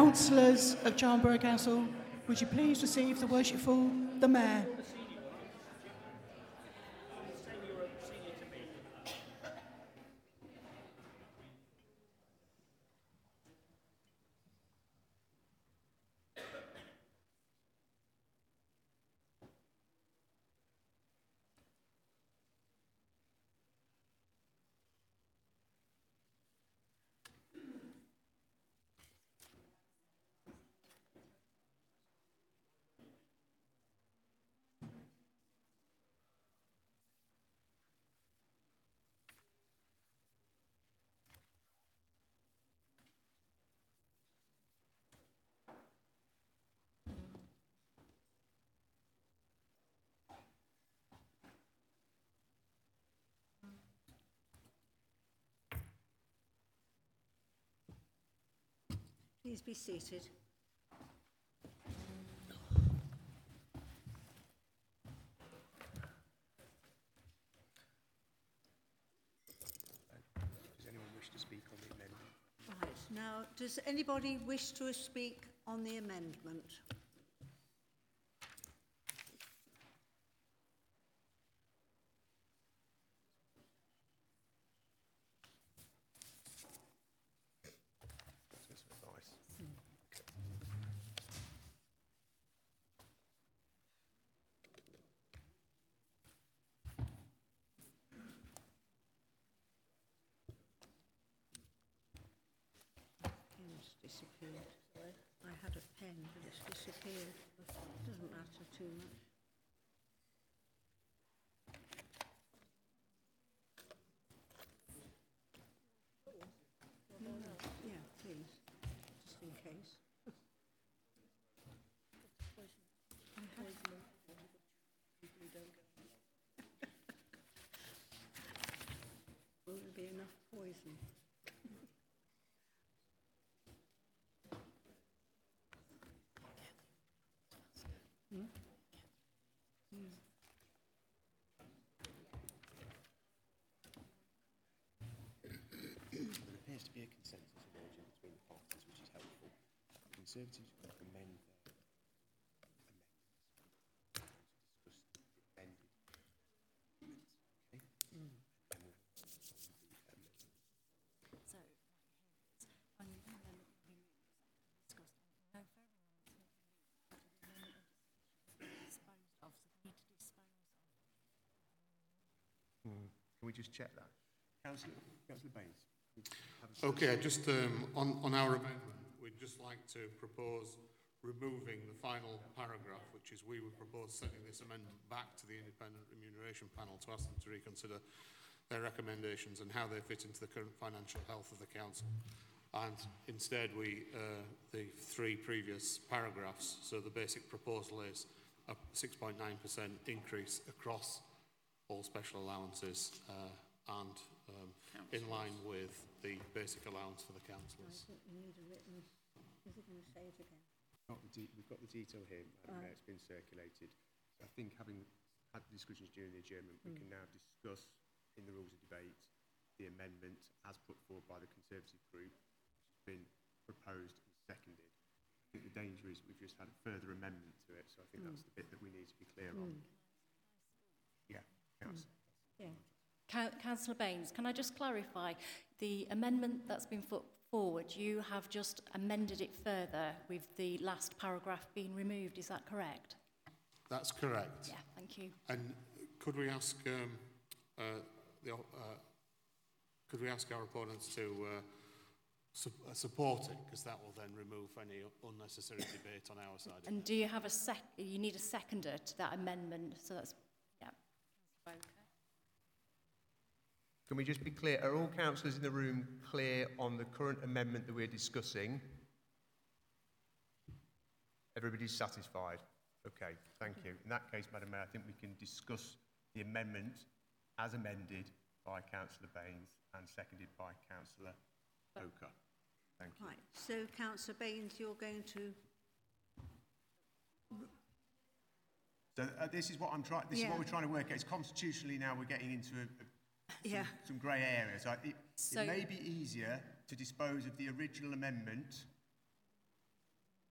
Councillors of Charlton Borough Council, would you please receive the Worshipful, the Mayor? Please be seated. Does anyone wish to speak on the amendment? Right, now, does anybody wish to speak on the amendment? Let's get some advice. Pen's disappeared. I had a pen, but it's disappeared. It doesn't matter too much. Yeah, please, just in case. Will there be enough poison? There appears to be a consensus emerging between the parties, which is helpful. The Conservatives recommend their amendments to discuss the amended amendments. Okay? And we'll So, on the amendment discussed, no further disposed of, so they need to dispose of. Can we just check that? Councillor Baines. Okay, just on our amendment, we'd just like to propose removing the final paragraph, which is we would propose sending this amendment back to the Independent Remuneration Panel to ask them to reconsider their recommendations and how they fit into the current financial health of the council. And instead, the three previous paragraphs, so the basic proposal is a 6.9% increase across all special allowances and in line with the basic allowance for the councillors. I think we need a written. Is it going to say it again? We've got the detail here, it's been circulated. So I think having had the discussions during the adjournment, we can now discuss in the rules of debate the amendment as put forward by the Conservative group, which has been proposed and seconded. I think the danger is we've just had a further amendment to it, so I think that's the bit that we need to be clear on. Yeah, Councillor. Yeah. Councillor Baines, can I just clarify, the amendment that's been put forward, you have just amended it further with the last paragraph being removed, is that correct? That's correct. Yeah, thank you. And could we ask our opponents to support it, because that will then remove any unnecessary debate on our side. And do you have you need a seconder to that amendment? So that's, yeah. Okay. Can we just be clear? Are all councillors in the room clear on the current amendment that we're discussing? Everybody's satisfied? Okay, thank you. In that case, Madam Mayor, I think we can discuss the amendment as amended by Councillor Baines and seconded by Councillor Oker. Thank you. Right, so Councillor Baines, you're going to... So this is what I'm trying. This is what we're trying to work out. It's constitutionally now we're getting into some grey areas. It may be easier to dispose of the original amendment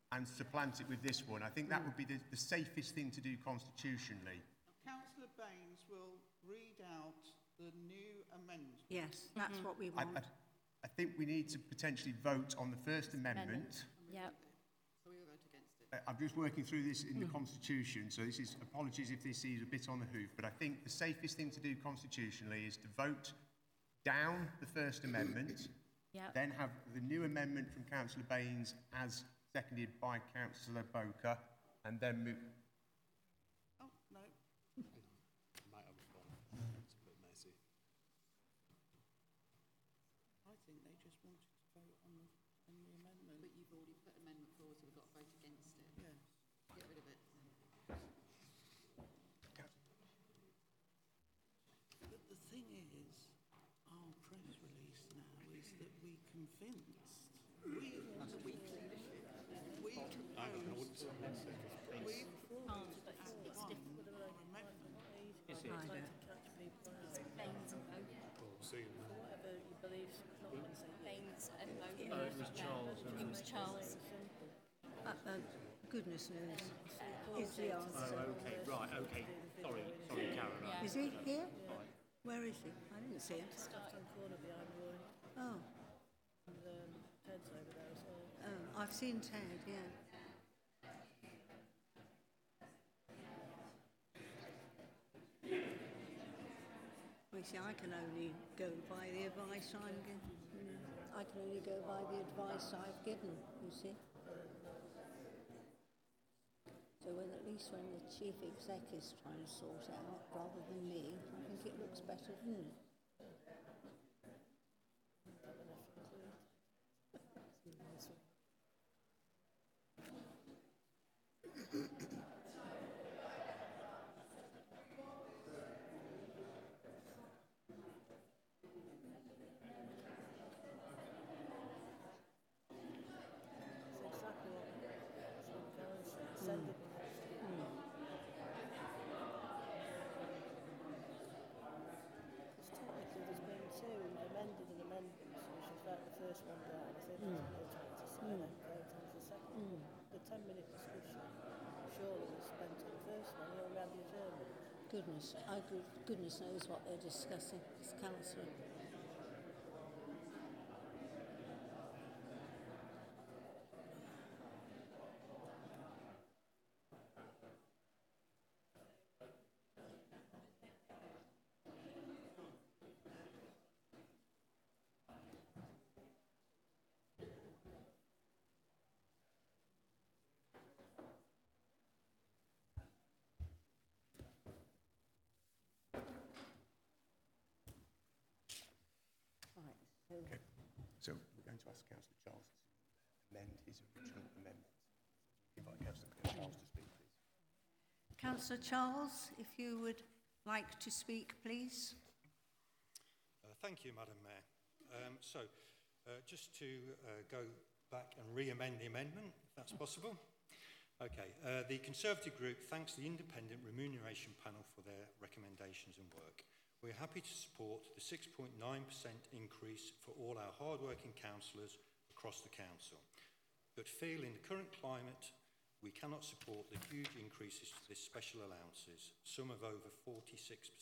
and supplant it with this one. I think that would be the safest thing to do constitutionally. Councillor Baines will read out the new amendment. Yes, that's what we want. I think we need to potentially vote on the First Amendment. Yep. I'm just working through this in the Constitution, so this is, apologies if this is a bit on the hoof, but I think the safest thing to do constitutionally is to vote down the First Amendment, Yep. then have the new amendment from Councillor Baines as seconded by Councillor Boker, and then move... Oh, no. Might have a point. It's a bit messy. I think they just wanted to vote on the amendment. But you've already put amendment forward, so we've got to vote against it. Yes. Get rid of it. But the thing is, our press release now is that we convinced. We proposed to Baines and Boker. Baines and Boker. Oh, it was Charles. It was Charles. Goodness knows. Is the answer. Oh, okay, right, okay. Sorry, Karen. Yeah. Is he here? Where is he? I didn't see him. Oh. Ted's over there as well. Oh, I've seen Ted, yeah. Well, you see, I can only go by the advice I'm given. I can only go by the advice I've given, you see. So at least when the chief exec is trying to sort it out rather than me, I think it looks better, doesn't it? Goodness knows what they're discussing, this council. Okay. So we're going to ask Councillor Charles to amend his original amendment. Invite Councillor Charles to speak, please. Councillor Charles, if you would like to speak, please. Thank you, Madam Mayor. Just to go back and re-amend the amendment, if that's possible. Okay, the Conservative Group thanks the Independent Remuneration Panel for their recommendations and work. We're happy to support the 6.9% increase for all our hard-working councillors across the council, but feel in the current climate we cannot support the huge increases to this special allowances, some of over 46%.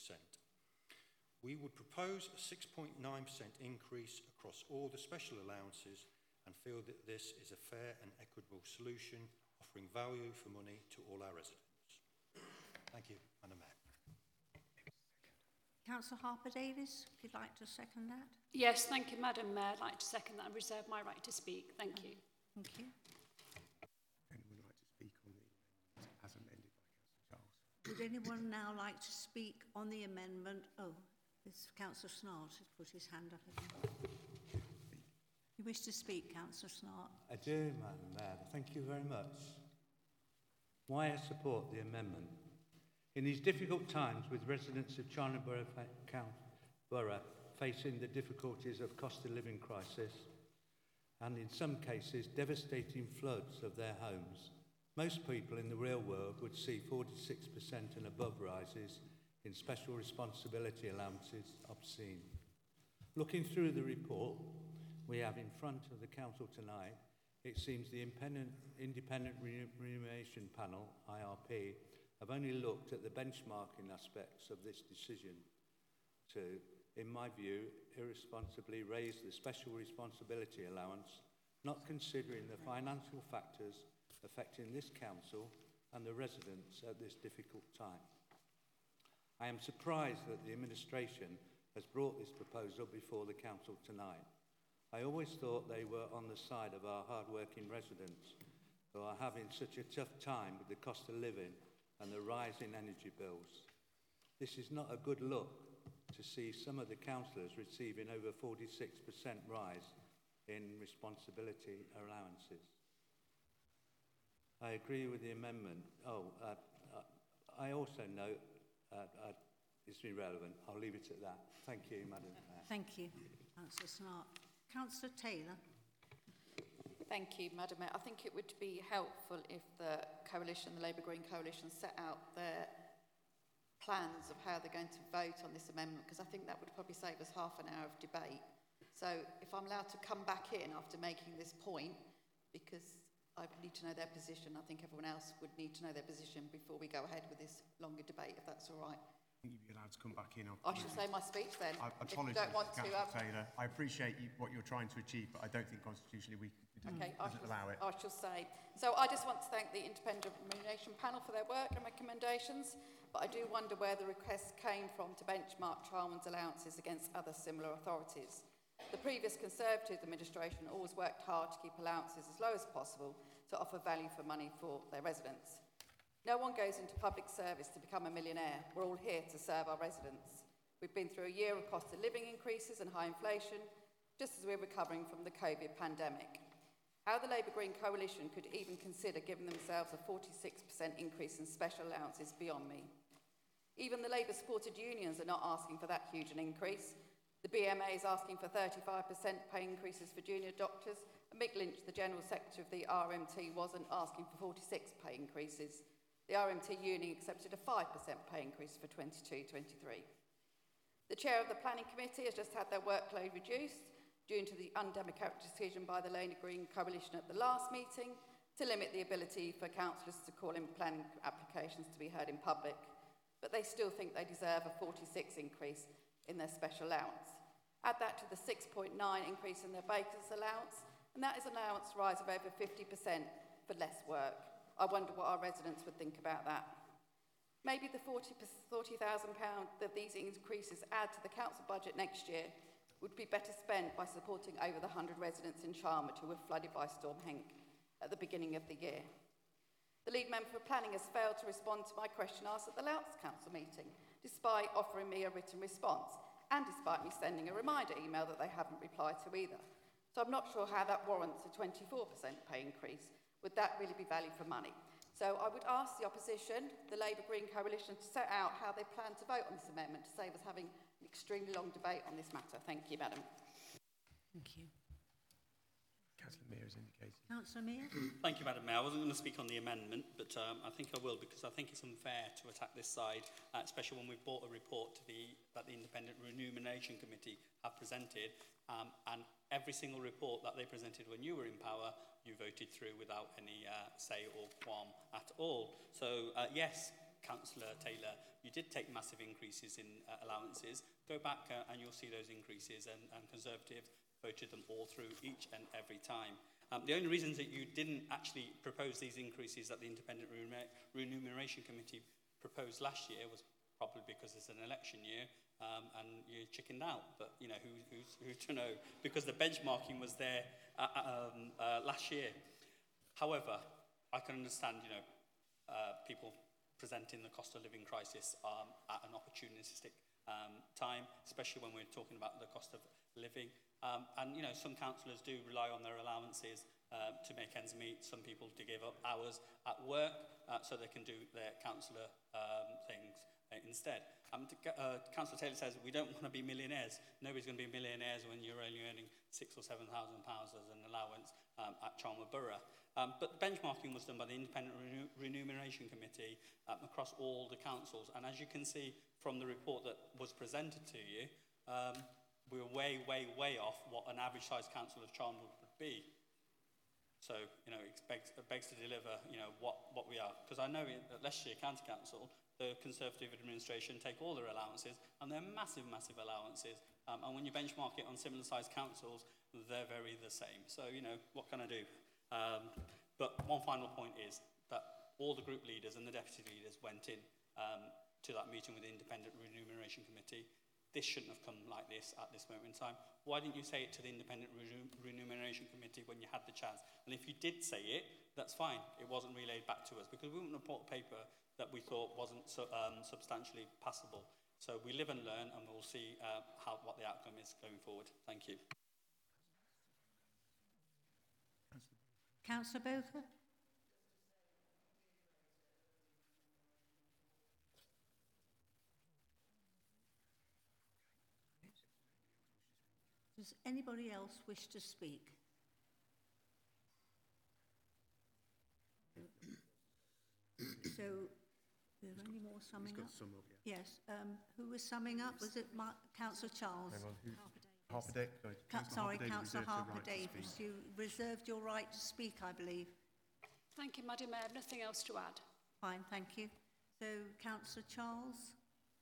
We would propose a 6.9% increase across all the special allowances and feel that this is a fair and equitable solution, offering value for money to all our residents. Thank you, Madam Mayor. Councillor Harper-Davis, if you'd like to second that. Yes, thank you, Madam Mayor. I'd like to second that and reserve my right to speak. Thank you. Thank you. Anyone like to speak on the amendment as amended by Councillor Charles? Would anyone now like to speak on the amendment? Oh, it's Councillor Snart has put his hand up again. You wish to speak, Councillor Snart? I do, Madam Mayor. Thank you very much. Why I support the amendment. In these difficult times, with residents of Charnwood Borough facing the difficulties of cost of living crisis and in some cases devastating floods of their homes, most people in the real world would see 46% and above rises in special responsibility allowances obscene. Looking through the report we have in front of the council tonight, it seems the Independent Remuneration Panel, IRP, have only looked at the benchmarking aspects of this decision to, in my view, irresponsibly raise the special responsibility allowance, not considering the financial factors affecting this council and the residents at this difficult time. I am surprised that the administration has brought this proposal before the council tonight. I always thought they were on the side of our hard-working residents who are having such a tough time with the cost of living and the rise in energy bills. This is not a good look to see some of the councillors receiving over 46% rise in responsibility allowances. I agree with the amendment. I also note it's irrelevant. I'll leave it at that. Thank you, Madam Mayor. Thank you, Councillor Snart. Councillor Taylor. Thank you, Madam Mayor. I think it would be helpful if the coalition, the Labour Green coalition, set out their plans of how they're going to vote on this amendment, because I think that would probably save us half an hour of debate. So if I'm allowed to come back in after making this point, because I need to know their position, I think everyone else would need to know their position before we go ahead with this longer debate, if that's all right. I think you'd be allowed to come back in. I should say my speech then. I if you apologise, don't want to, Taylor. I appreciate what you're trying to achieve, but I don't think constitutionally we doesn't allow it. I shall say. So I just want to thank the Independent Remuneration Panel for their work and recommendations, but I do wonder where the request came from to benchmark Charlman's allowances against other similar authorities. The previous Conservative administration always worked hard to keep allowances as low as possible to offer value for money for their residents. No one goes into public service to become a millionaire. We're all here to serve our residents. We've been through a year of cost of living increases and high inflation, just as we're recovering from the COVID pandemic. How the Labour Green coalition could even consider giving themselves a 46% increase in special allowances beyond me. Even the Labour-supported unions are not asking for that huge an increase. The BMA is asking for 35% pay increases for junior doctors, and Mick Lynch, the General Secretary of the RMT, wasn't asking for 46 pay increases. The RMT union accepted a 5% pay increase for 22-23. The chair of the Planning Committee has just had their workload reduced due to the undemocratic decision by the Labour Green coalition at the last meeting to limit the ability for councillors to call in planning applications to be heard in public. But they still think they deserve a 46 increase in their special allowance. Add that to the 6.9 increase in their baker's allowance, and that is an allowance rise of over 50% for less work. I wonder what our residents would think about that. Maybe the £40,000 that these increases add to the council budget next year would be better spent by supporting over the 100 residents in Charlwood who were flooded by Storm Henk at the beginning of the year. The lead member for planning has failed to respond to my question asked at the Louts Council meeting, despite offering me a written response, and despite me sending a reminder email that they haven't replied to either. So I'm not sure how that warrants a 24% pay increase. Would that really be value for money? So I would ask the opposition, the Labour Green coalition, to set out how they plan to vote on this amendment to save us having an extremely long debate on this matter. Thank you, Madam. Thank you. Councillor Mears has indicated. Councillor Mears? Thank you, Madam Mayor. I wasn't going to speak on the amendment, but I think I will, because I think it's unfair to attack this side, especially when we've brought a report that the Independent Remuneration Committee have presented, and every single report that they presented when you were in power, you voted through without any say or qualm at all. So, yes, Councillor Taylor, you did take massive increases in allowances. Go back and you'll see those increases, and Conservative voted them all through each and every time. The only reasons that you didn't actually propose these increases that the Independent Remuneration Committee proposed last year was probably because it's an election year and you chickened out. But, you know, who's to know? Because the benchmarking was there last year. However, I can understand, you know, people presenting the cost of living crisis at an opportunistic time, especially when we're talking about the cost of living. And, you know, some councillors do rely on their allowances to make ends meet. Some people to give up hours at work so they can do their councillor things instead. Councillor Taylor says we don't want to be millionaires. Nobody's going to be millionaires when you're only earning £6,000 or £7,000 as an allowance at Charlwood Borough. But the benchmarking was done by the Independent Remuneration Committee across all the councils. And as you can see from the report that was presented to you, we were way, way, way off what an average-sized council of Charlwood would be. So, you know, it begs to deliver, you know, what we are. Because I know at Leicestershire County Council, the Conservative administration take all their allowances, and they're massive, massive allowances. And when you benchmark it on similar-sized councils, they're very the same. So, you know, what can I do? But one final point is that all the group leaders and the deputy leaders went in to that meeting with the Independent Remuneration Committee. This shouldn't have come like this at this moment in time. Why didn't you say it to the Independent Remuneration Committee when you had the chance? And if you did say it, that's fine. It wasn't relayed back to us because we wouldn't have brought a paper that we thought wasn't substantially passable. So we live and learn, and we'll see what the outcome is going forward. Thank you. Councillor Boker? Does anybody else wish to speak? So, are there any more summing up? Sum up, yeah. Yes. Who was summing up? Was it Councillor Charles? Hang on, Harper Davis. Sorry, Councillor Harper Davis. You reserved your right to speak, I believe. Thank you, Madam Mayor. I have nothing else to add. Fine, thank you. So, Councillor Charles,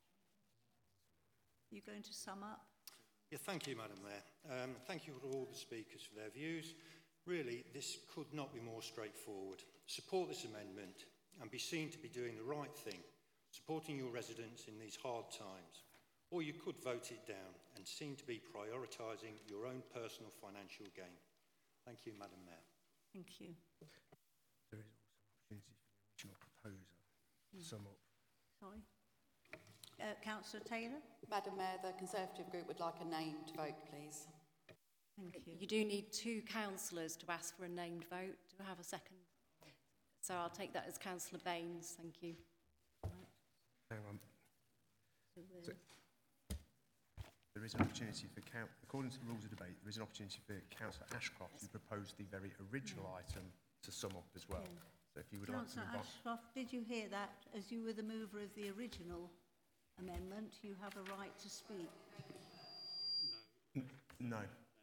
you're going to sum up? Yeah, thank you, Madam Mayor. Thank you to all the speakers for their views. Really, this could not be more straightforward. Support this amendment and be seen to be doing the right thing, supporting your residents in these hard times. Or you could vote it down and seem to be prioritising your own personal financial gain. Thank you, Madam Mayor. Thank you. There is also opportunity for the original proposer to sum up. Sorry. Councillor Taylor? Madam Mayor, the Conservative Group would like a named vote, please. Thank you. You do need 2 councillors to ask for a named vote. Do I have a second? So I'll take that as Councillor Baines. Thank you. Hang on. So, there is an opportunity for, according to the rules of debate, there is an opportunity for Councillor Ashcroft, who proposed the very original item, to sum up as well. Yeah. So if you would like to Councillor move on. Ashcroft, did you hear that? As you were the mover of the original amendment, you have a right to speak. No.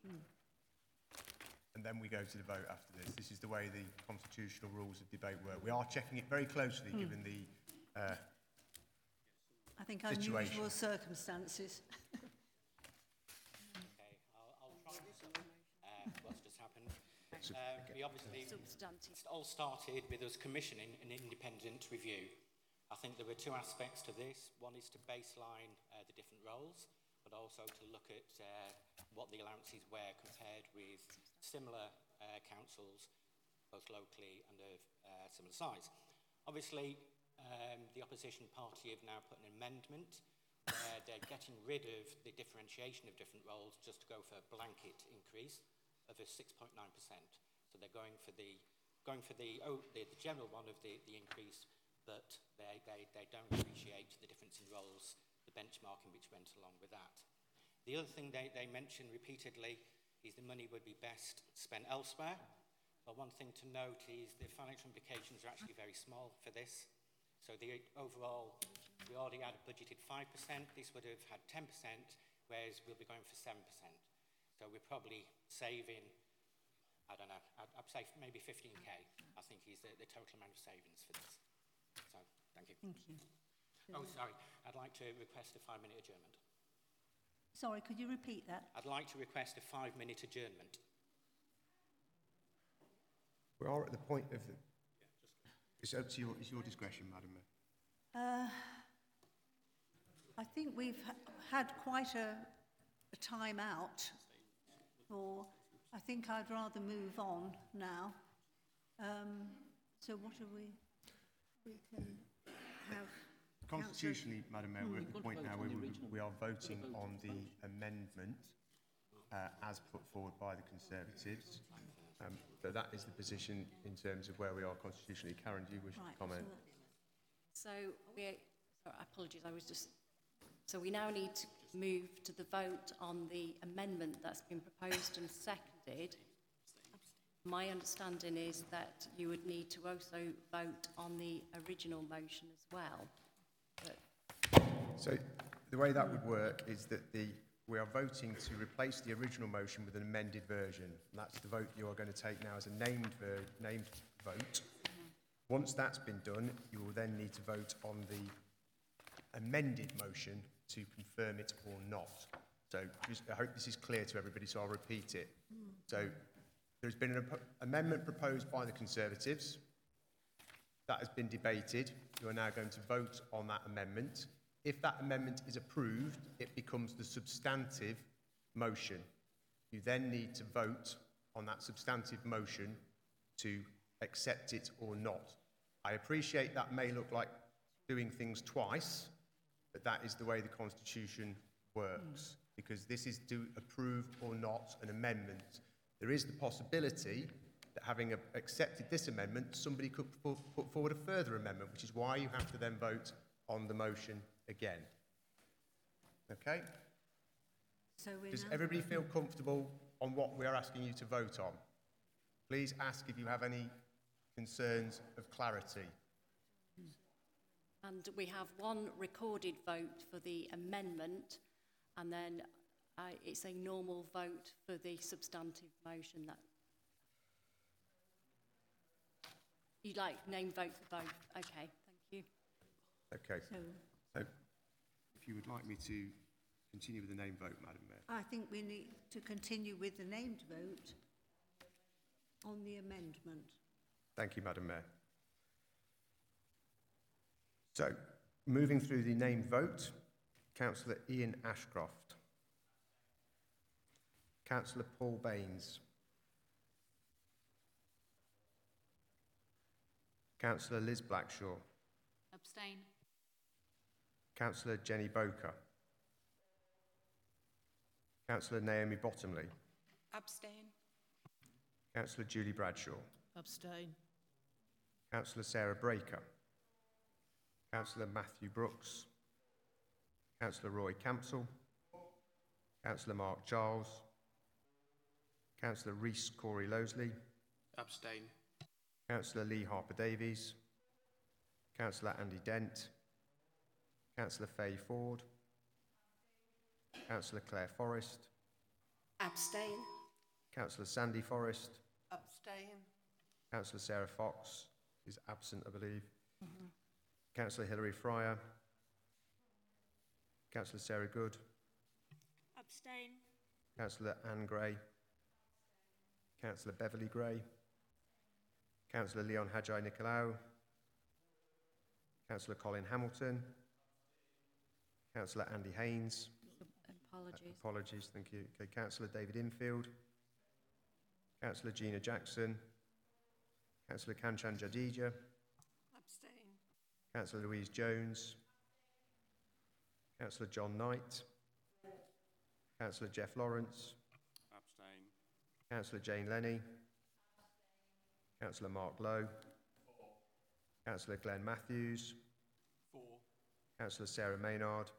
And then we go to the vote after this. This is the way the constitutional rules of debate work. We are checking it very closely, given the I think situation. Unusual circumstances. Okay, I'll try to sum what's just happened. We obviously it all started with us commissioning an independent review. I think there were 2 aspects to this. One is to baseline the different roles, but also to look at what the allowances were compared with similar councils, both locally and of similar size. Obviously, the opposition party have now put an amendment where they're getting rid of the differentiation of different roles just to go for a blanket increase of a 6.9%. So they're going for the general one of the increase, but they don't appreciate the difference in roles, the benchmarking which went along with that. The other thing they mention repeatedly is the money would be best spent elsewhere. But one thing to note is the financial implications are actually very small for this. So the overall, we already had budgeted 5%, this would have had 10%, whereas we'll be going for 7%. So we're probably saving, I don't know, I'd say maybe 15k, I think is the total amount of savings for this. So, thank you. Thank you. Oh, sorry, I'd like to request a 5-minute adjournment. Sorry, could you repeat that? I'd like to request a 5-minute adjournment. We are at the point of the... It's up to it's your discretion, Madam Mayor. I think we've had quite a time out, or I think I'd rather move on now. So what are we can have... Constitutionally, Madam Mayor, we're at the point now where we are voting on the amendment as put forward by the Conservatives. But that is the position in terms of where we are constitutionally. Karen, do you wish to comment? Apologies, so we now need to move to the vote on the amendment that's been proposed and seconded. My understanding is that you would need to also vote on the original motion as well. So the way that would work is that we are voting to replace the original motion with an amended version. And that's the vote you are going to take now as a named vote. Once that's been done, you will then need to vote on the amended motion to confirm it or not. So I hope this is clear to everybody, so I'll repeat it. So there's been an amendment proposed by the Conservatives. That has been debated. You are now going to vote on that amendment. If that amendment is approved, it becomes the substantive motion. You then need to vote on that substantive motion to accept it or not. I appreciate that may look like doing things twice, but that is the way the Constitution works, because this is to approve or not an amendment. There is the possibility that having accepted this amendment, somebody could put forward a further amendment, which is why you have to then vote on the motion again. Okay? So does everybody feel comfortable on what we are asking you to vote on? Please ask if you have any concerns of clarity. And we have one recorded vote for the amendment, and then it's a normal vote for the substantive motion. That you'd like name vote for both? Okay, thank you. Okay. So if you would like me to continue with the name vote, Madam Mayor. I think we need to continue with the named vote on the amendment. Thank you, Madam Mayor. So, moving through the named vote, Councillor Ian Ashcroft. Councillor Paul Baines. Councillor Liz Blackshaw. Abstain. Councillor Jenny Boker. Councillor Naomi Bottomley. Abstain. Councillor Julie Bradshaw. Abstain. Councillor Sarah Breaker. Councillor Matthew Brooks. Councillor Roy Campsell. Councillor Mark Charles. Councillor Rhys Corey Losley. Abstain. Councillor Lee Harper Davies. Councillor Andy Dent. Councillor Faye Ford. Councillor Claire Forrest. Abstain. Councillor Sandy Forrest. Abstain. Councillor Sarah Fox is absent, I believe. Councillor Hilary Fryer. Councillor Sarah Good. Abstain. Councillor Anne Gray. Councillor Beverly Gray. Councillor Leon Hajai Nicolau. Councillor Colin Hamilton. Councillor Andy Haynes. Apologies, thank you. Okay, Councillor David Infield. Councillor Gina Jackson. Councillor Kanchan Jadija. Abstain. Councillor Louise Jones. Councillor John Knight. Councillor Jeff Lawrence. Abstain. Councillor Jane Lenny. Councillor Mark Lowe. Councillor Glenn Matthews. 4. Councillor Sarah Maynard.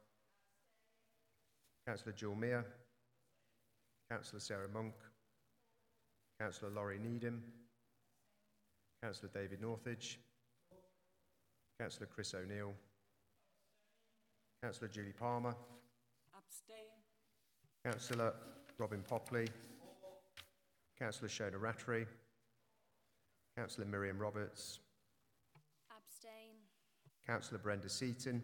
Councillor Jewel Mear. Councillor Sarah Monk. Councillor Laurie Needham. Councillor David Northridge. Councillor Chris O'Neill. Councillor Julie Palmer. Abstain. Councillor Robin Popley. Councillor Shona Rattray. Councillor Miriam Roberts. Abstain. Councillor Brenda Seaton.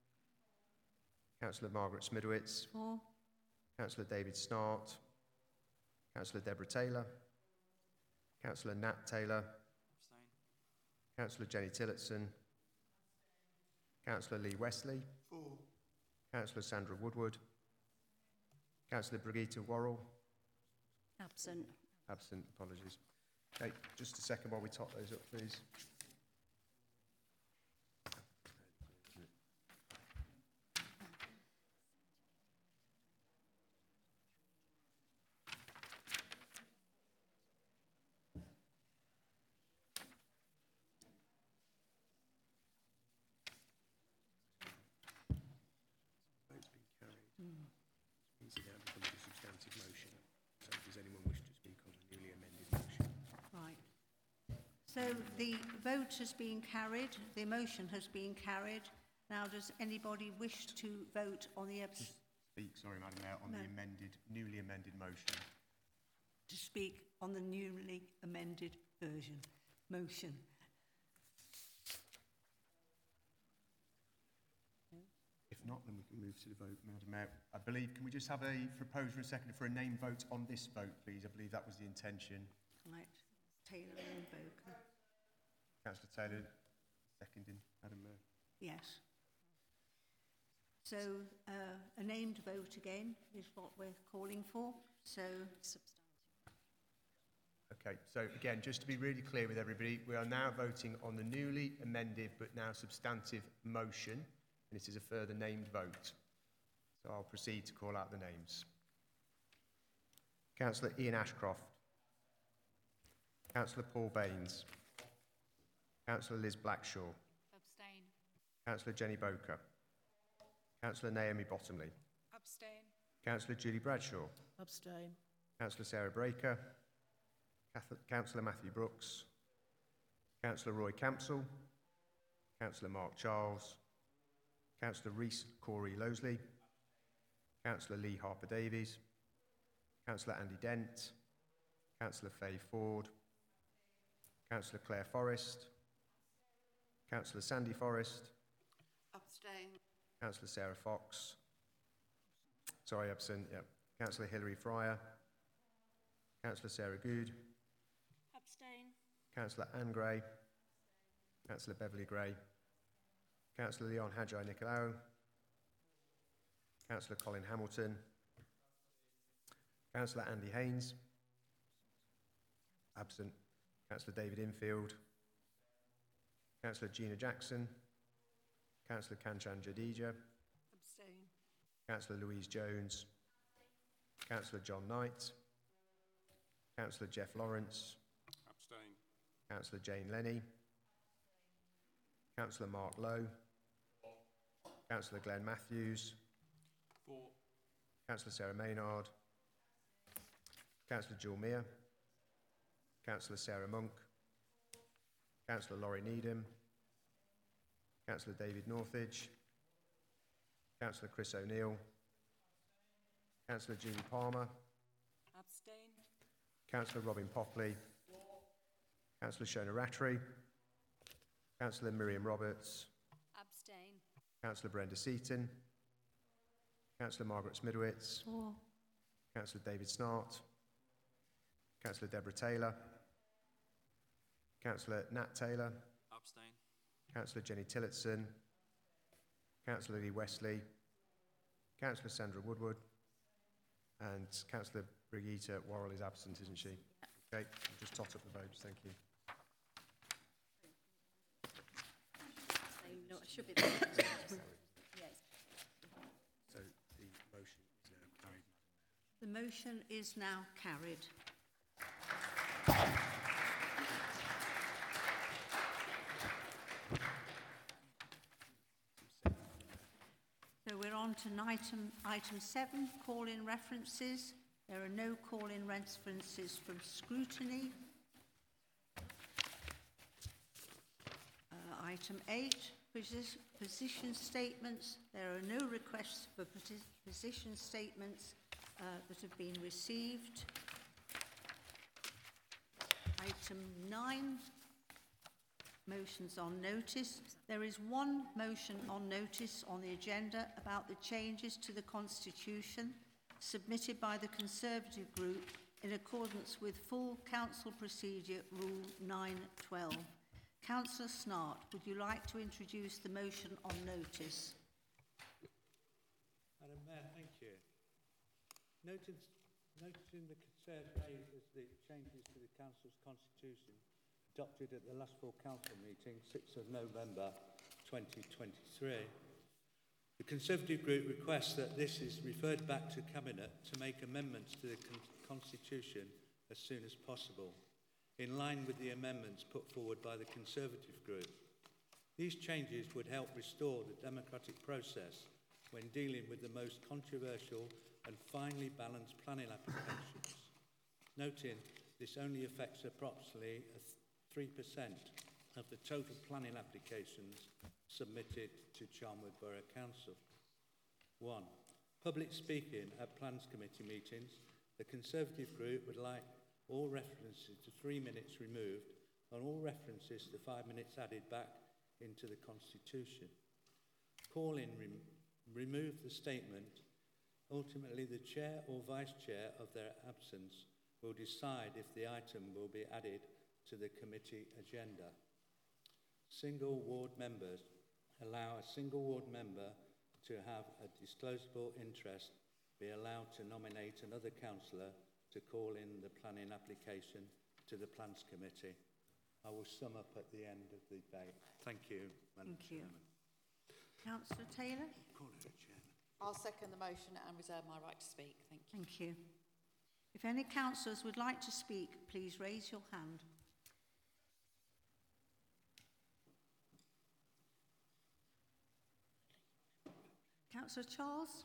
Councillor Margaret Smidowitz. 4. Councillor David Snart. Councillor Deborah Taylor. Councillor Nat Taylor. Abstain. Councillor Jenny Tillotson. Councillor Lee Wesley. 4. Councillor Sandra Woodward. Councillor Brigitte Worrell. Absent. Absent, apologies. Okay, just a second while we top those up, please. Vote's been carried. Means it now becomes a substantive motion. So does anyone wish to speak on a newly amended motion? Right. So the vote has been carried, the motion has been carried. Now, does anybody wish to vote on the speak, sorry, Madam Mayor, on the newly amended motion. To speak on the newly amended motion. If not, then we can move to the vote, Madam Mayor. I believe, can we just have a proposer and second for a name vote on this vote, please? I believe that was the intention. Right, Taylor and Boker. Councillor Taylor, seconding, Madam Mayor. Yes. So a named vote again is what we're calling for. So Okay, so again, just to be really clear with everybody, we are now voting on the newly amended but now substantive motion, and it is a further named vote. So I'll proceed to call out the names. Councillor Ian Ashcroft. Councillor Paul Baines. Councillor Liz Blackshaw. Abstain. Councillor Jenny Boker. Councillor Naomi Bottomley. Abstain. Councillor Julie Bradshaw. Abstain. Councillor Sarah Breaker. Councillor Matthew Brooks. Councillor Roy Campsell. Councillor Mark Charles. Councillor Rhys Corey Losley. Councillor Lee Harper-Davies. Councillor Andy Dent. Councillor Faye Ford. Councillor Claire Forrest. Councillor Sandy Forrest. Abstain. Councillor Sarah Fox. Sorry, absent, yeah. Councillor Hilary Fryer. Councillor Sarah Good. Abstain. Councillor Anne Gray. Councillor Beverley Gray. Councillor Leon Hajai Nicolau. Councillor Colin Hamilton. Councillor Andy Haynes. Absent. Councillor David Infield. Councillor Gina Jackson. Councillor Kanchan Jadeja. Abstain. Councillor Louise Jones. Councillor John Knight. Councillor Jeff Lawrence. Abstain. Councillor Jane Lenny. Councillor Mark Lowe. Councillor Glenn Matthews. 4. Councillor Sarah Maynard. Councillor Jewel Mear. Councillor Sarah Monk. Councillor Laurie Needham. Councillor David Northridge. Councillor Chris O'Neill. Councillor Julie Palmer. Abstain. Councillor Robin Popley. Councillor Shona Rattray. Councillor Miriam Roberts. Abstain. Councillor Brenda Seaton. Councillor Margaret Smidowitz. 4. Councillor David Snart. Councillor Deborah Taylor. Councillor Nat Taylor. Abstain. Councillor Jenny Tillotson. Councillor Lee Wesley. Councillor Sandra Woodward. And Councillor Brigitte Worrell is absent, isn't she? Okay, I'll just tot up the votes, thank you. No, it should be there. Yes. So the motion is now carried. the motion is now carried. So we're on to item 7, call-in references. There are no call-in references from scrutiny. Item 8, position statements. There are no requests for position statements that have been received. Item 9, motions on notice. There is one motion on notice on the agenda about the changes to the Constitution submitted by the Conservative Group in accordance with full Council Procedure Rule 9.12. Councillor Snart, would you like to introduce the motion on notice? Madam Mayor, thank you. Noticing the concern raised as the changes to the Council's Constitution adopted at the last full Council meeting, 6th of November 2023, the Conservative Group requests that this is referred back to Cabinet to make amendments to the Constitution as soon as possible, in line with the amendments put forward by the Conservative Group. These changes would help restore the democratic process when dealing with the most controversial and finely balanced planning applications. Noting this only affects approximately 3% of the total planning applications submitted to Charnwood Borough Council. 1. Public speaking at Plans Committee meetings, the Conservative group would like all references to 3 minutes removed and all references to 5 minutes added back into the Constitution. Call-in remove the statement. Ultimately, the Chair or Vice Chair of their absence will decide if the item will be added to the committee agenda. Single ward members allow a single ward member to have a disclosable interest be allowed to nominate another councillor to call in the planning application to the Plans Committee. I will sum up at the end of the debate. Thank you, Madam Chairman. Councillor Taylor? I'll second the motion and reserve my right to speak. Thank you. Thank you. If any councillors would like to speak, please raise your hand. Councillor Charles?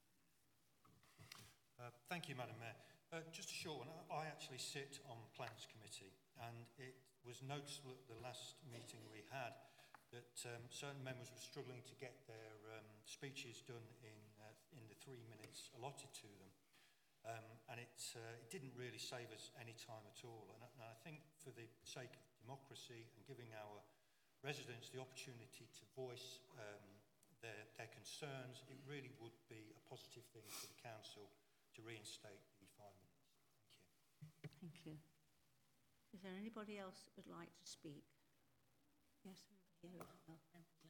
Thank you, Madam Mayor. Just a short one. I actually sit on Plans Committee, and it was noticeable at the last meeting we had that certain members were struggling to get their speeches done in the 3 minutes allotted to them. And it didn't really save us any time at all. And I think for the sake of democracy and giving our residents the opportunity to voice their concerns, it really would be a positive thing for the council to reinstate the 5 minutes. Thank you. Thank you. Is there anybody else that would like to speak? Yes, over here as well.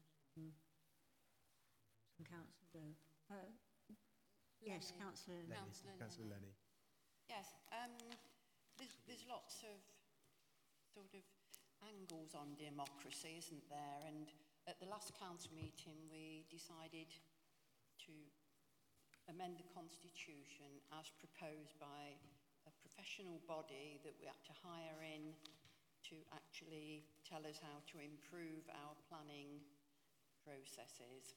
Councillor Lowe. Yes, Councillor Lenny. Councillor Lenny. Yes, there's lots of sort of angles on democracy, isn't there? And at the last council meeting, we decided to amend the constitution as proposed by a professional body that we had to hire in to actually tell us how to improve our planning processes.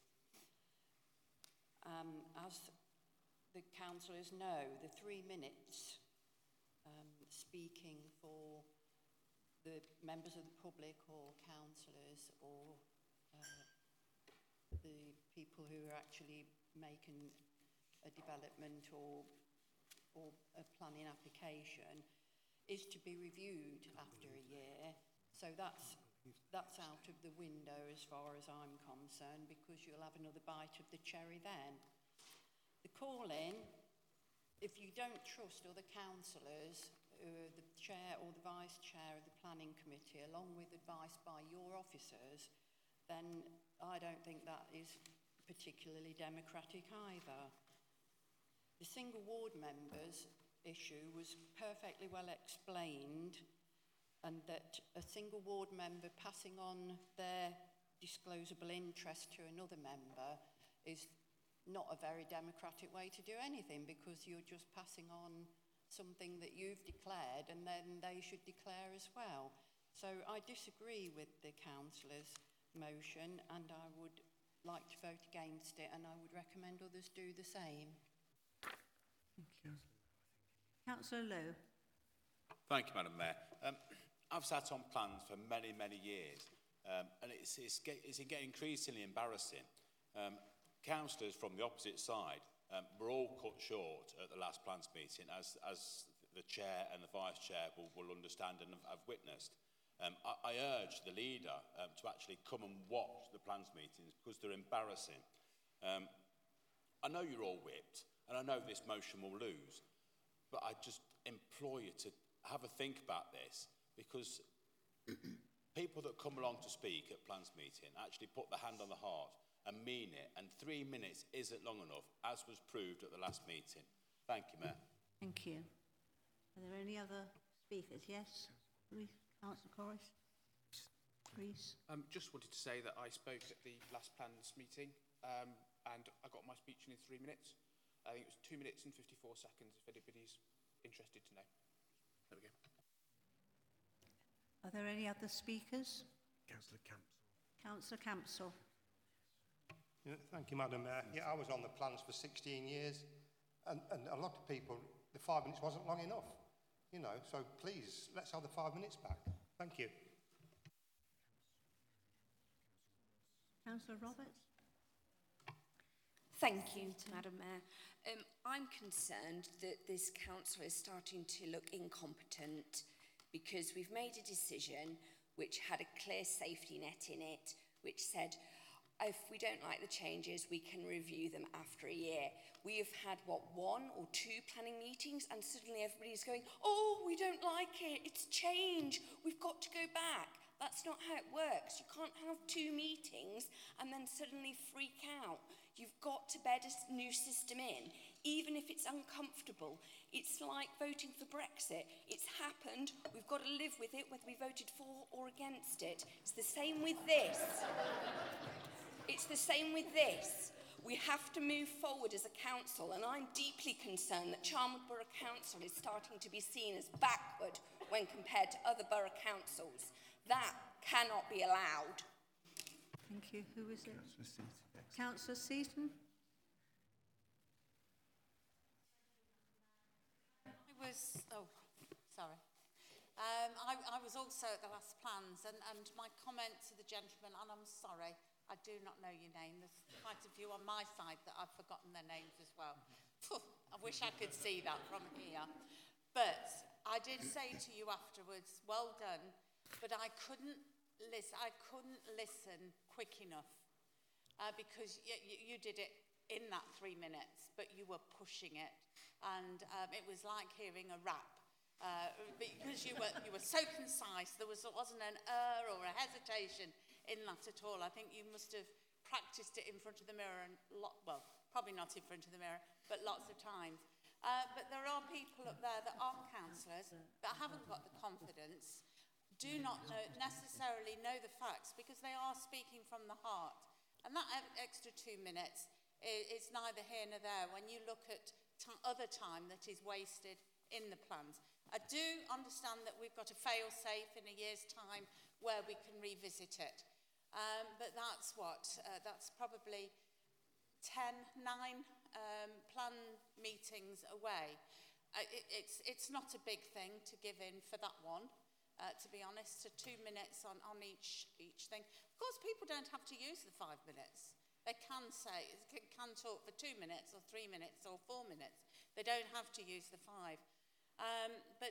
As the councillors know, the 3 minutes speaking for the members of the public or councillors or the people who are actually making a development or a planning application is to be reviewed after a year. So that's out of the window as far as I'm concerned, because you'll have another bite of the cherry then. The call-in, if you don't trust other councillors, the chair or the vice chair of the planning committee, along with advice by your officers, then I don't think that is particularly democratic either. The single ward members issue was perfectly well explained, and that a single ward member passing on their disclosable interest to another member is not a very democratic way to do anything, because you're just passing on something that you've declared and then they should declare as well. So I disagree with the councillor's motion, and I would like to vote against it, and I would recommend others do the same. Thank you. Councillor Lowe. Thank you, Madam Mayor. I've sat on plans for many, many years, and it's getting increasingly embarrassing. Councillors from the opposite side were all cut short at the last plans meeting, as the chair and the vice chair will understand and have witnessed. I urge the leader to actually come and watch the plans meetings, because they're embarrassing. I know you're all whipped, and I know this motion will lose, but I just implore you to have a think about this, because people that come along to speak at plans meeting actually put their hand on the heart and mean it, and 3 minutes isn't long enough, as was proved at the last meeting. Thank you, Mayor. Thank you. Are there any other speakers? Yes, Councillor Corris. Please. Just wanted to say that I spoke at the last plans meeting, and I got my speech in 3 minutes. I think it was 2 minutes and 54 seconds, if anybody's interested to know. There we go. Are there any other speakers? Councillor Campsall. Councillor Campsall. Yeah, thank you, Madam Mayor. Yeah, I was on the plans for 16 years, and a lot of people, the 5 minutes wasn't long enough, you know, so please, let's have the 5 minutes back. Thank you. Councillor Roberts. Thank you, Madam Mayor. I'm concerned that this council is starting to look incompetent because we've made a decision which had a clear safety net in it, which said if we don't like the changes, we can review them after a year. We have had, what, 1 or 2 planning meetings, and suddenly everybody's going, oh, we don't like it, it's change, we've got to go back. That's not how it works. You can't have 2 meetings and then suddenly freak out. You've got to bed a new system in, even if it's uncomfortable. It's like voting for Brexit. It's happened. We've got to live with it, whether we voted for or against it. It's the same with this. It's the same with this. We have to move forward as a council, and I'm deeply concerned that Charnwood Borough Council is starting to be seen as backward when compared to other borough councils. That cannot be allowed. Thank you. Who is it? Councillor Seaton. I was also at the last plans, and my comment to the gentleman, and I'm sorry, I do not know your name. There's quite a few on my side that I've forgotten their names as well. I wish I could see that from here. But I did say to you afterwards, well done, but I couldn't listen quick enough because you did it in that 3 minutes, but you were pushing it, and it was like hearing a rap. Because you were so concise, there wasn't an or a hesitation in that at all. I think you must have practiced it in front of the mirror, and well, probably not in front of the mirror, but lots of times. But there are people up there that are councillors that haven't got the confidence, do not necessarily know the facts, because they are speaking from the heart. And that extra 2 minutes is neither here nor there when you look at other time that is wasted in the plans. I do understand that we've got a fail-safe in a year's time where we can revisit it. But that's that's probably 9 plan meetings away. It's not a big thing to give in for that one, to be honest, to 2 minutes on each thing. Of course, people don't have to use the 5 minutes. They can talk for 2 minutes or 3 minutes or 4 minutes. They don't have to use the 5. But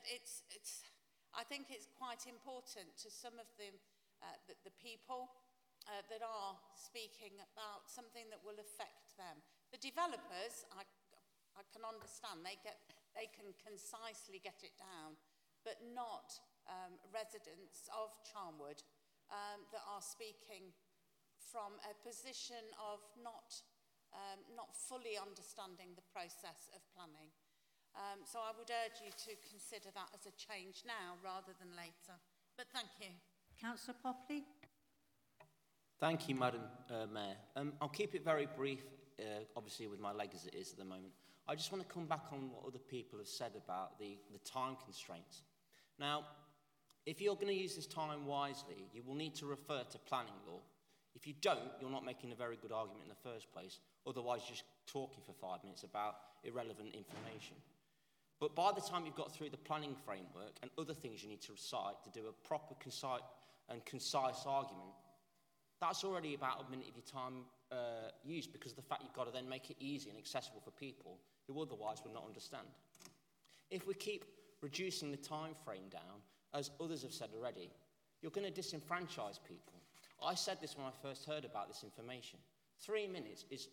I think it's quite important to some of the people that are speaking about something that will affect them. The developers, I can understand, they can concisely get it down, but not residents of Charnwood that are speaking from a position of not fully understanding the process of planning. So I would urge you to consider that as a change now rather than later. But thank you. Councillor Popley. Thank you, Madam Mayor. I'll keep it very brief, obviously with my leg as it is at the moment. I just want to come back on what other people have said about the time constraints. Now, if you're going to use this time wisely, you will need to refer to planning law. If you don't, you're not making a very good argument in the first place. Otherwise, you're just talking for 5 minutes about irrelevant information. But by the time you've got through the planning framework and other things you need to recite to do a proper, concise argument, that's already about a minute of your time used, because of the fact you've got to then make it easy and accessible for people who otherwise would not understand. If we keep reducing the time frame down, as others have said already, you're going to disenfranchise people. I said this when I first heard about this information. 3 minutes is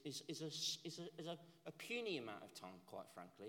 a puny amount of time, quite frankly.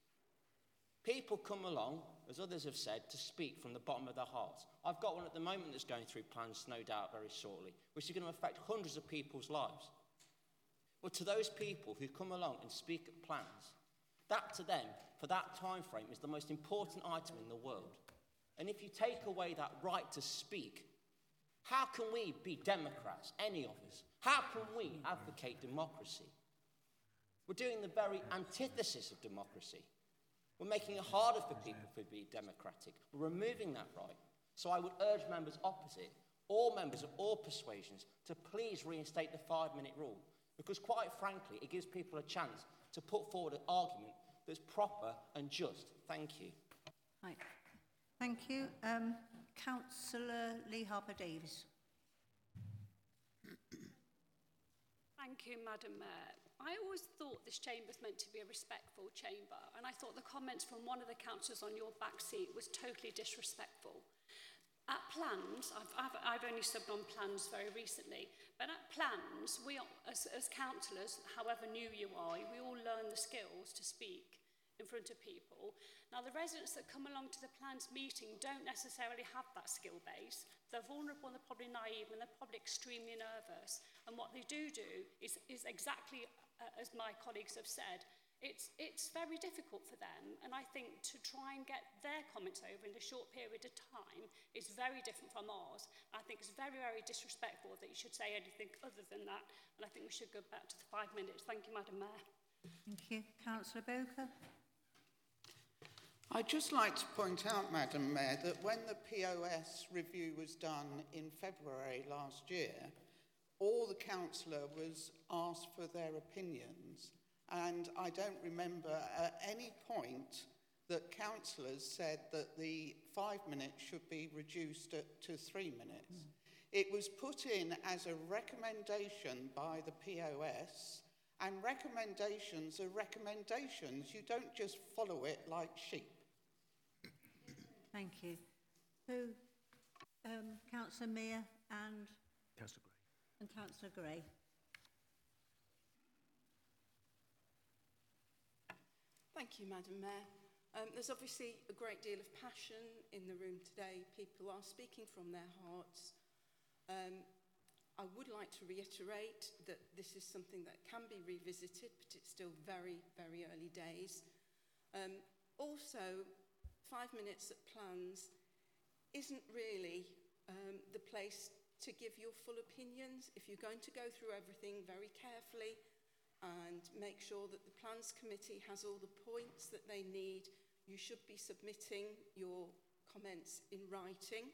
People come along, as others have said, to speak from the bottom of their hearts. I've got one at the moment that's going through plans, no doubt, very shortly, which is going to affect hundreds of people's lives. But to those people who come along and speak at plans, that to them, for that time frame, is the most important item in the world. And if you take away that right to speak, how can we be Democrats, any of us? How can we advocate democracy? We're doing the very antithesis of democracy. We're making it harder for people to be democratic. We're removing that right. So I would urge members opposite, all members of all persuasions, to please reinstate the 5-minute rule. Because quite frankly, it gives people a chance to put forward an argument that's proper and just. Thank you. Right. Thank you. Councillor Lee Harper-Davies. Thank you, Madam Mayor. I always thought this chamber was meant to be a respectful chamber, and I thought the comments from one of the councillors on your back seat was totally disrespectful. At Plans, I've only subbed on Plans very recently, but at Plans, we as councillors, however new you are, we all learn the skills to speak in front of people. Now, the residents that come along to the Plans meeting don't necessarily have that skill base. They're vulnerable, and they're probably naive, and they're probably extremely nervous. And what they do is exactly as my colleagues have said, it's very difficult for them, and I think to try and get their comments over in a short period of time is very different from ours. I think it's very, very disrespectful that you should say anything other than that, and I think we should go back to the 5 minutes. Thank you, Madam Mayor. Thank you. Councillor Boker. I'd just like to point out, Madam Mayor, that when the POS review was done in February last year, all the councillor was asked for their opinions, and I don't remember at any point that councillors said that the 5 minutes should be reduced to 3 minutes. It was put in as a recommendation by the POS, and recommendations are recommendations. You don't just follow it like sheep. Thank you. So, Councillor Mear and Councillor Gray. And Councillor Gray. Thank you, Madam Mayor. There's obviously a great deal of passion in the room today. People are speaking from their hearts. I would like to reiterate that this is something that can be revisited, but it's still very, very early days. Also, 5 minutes at Plans isn't really the place to give your full opinions. If you're going to go through everything very carefully and make sure that the Plans Committee has all the points that they need, you should be submitting your comments in writing.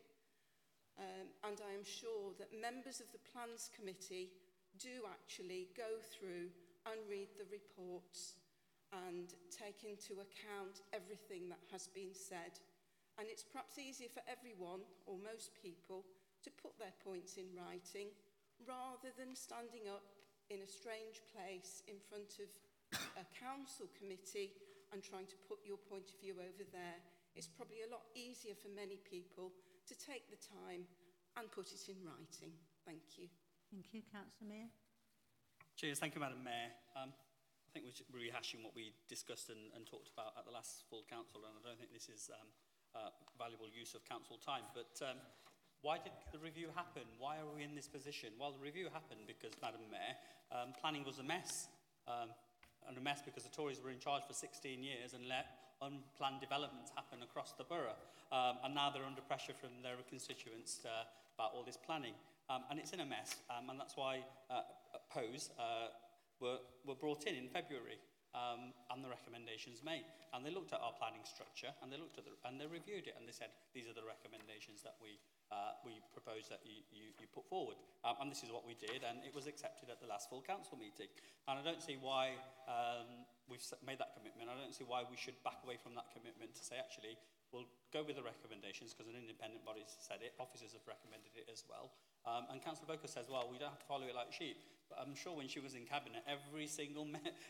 And I am sure that members of the Plans Committee do actually go through and read the reports and take into account everything that has been said. And it's perhaps easier for everyone, or most people, to put their points in writing rather than standing up in a strange place in front of a council committee and trying to put your point of view over there. It's probably a lot easier for many people to take the time and put it in writing. Thank you. Thank you, Councillor Mayor. Cheers, thank you, Madam Mayor. I think we're rehashing what we discussed and talked about at the last full council, and I don't think this is valuable use of council time. But why did the review happen? Why are we in this position? Well, the review happened because, Madam Mayor, planning was a mess. And a mess because the Tories were in charge for 16 years and let unplanned developments happen across the borough. And now they're under pressure from their constituents about all this planning. And it's in a mess. And that's why POS were brought in February. And the recommendations made. And they looked at our planning structure, and they looked at and they reviewed it, and they said, these are the recommendations that we propose that you put forward. And this is what we did, and it was accepted at the last full council meeting. And I don't see why we've made that commitment. I don't see why we should back away from that commitment to say, actually, we'll go with the recommendations because an independent body said it, officers have recommended it as well. And Councillor Boker says, well, we don't have to follow it like sheep. But I'm sure when she was in Cabinet, every single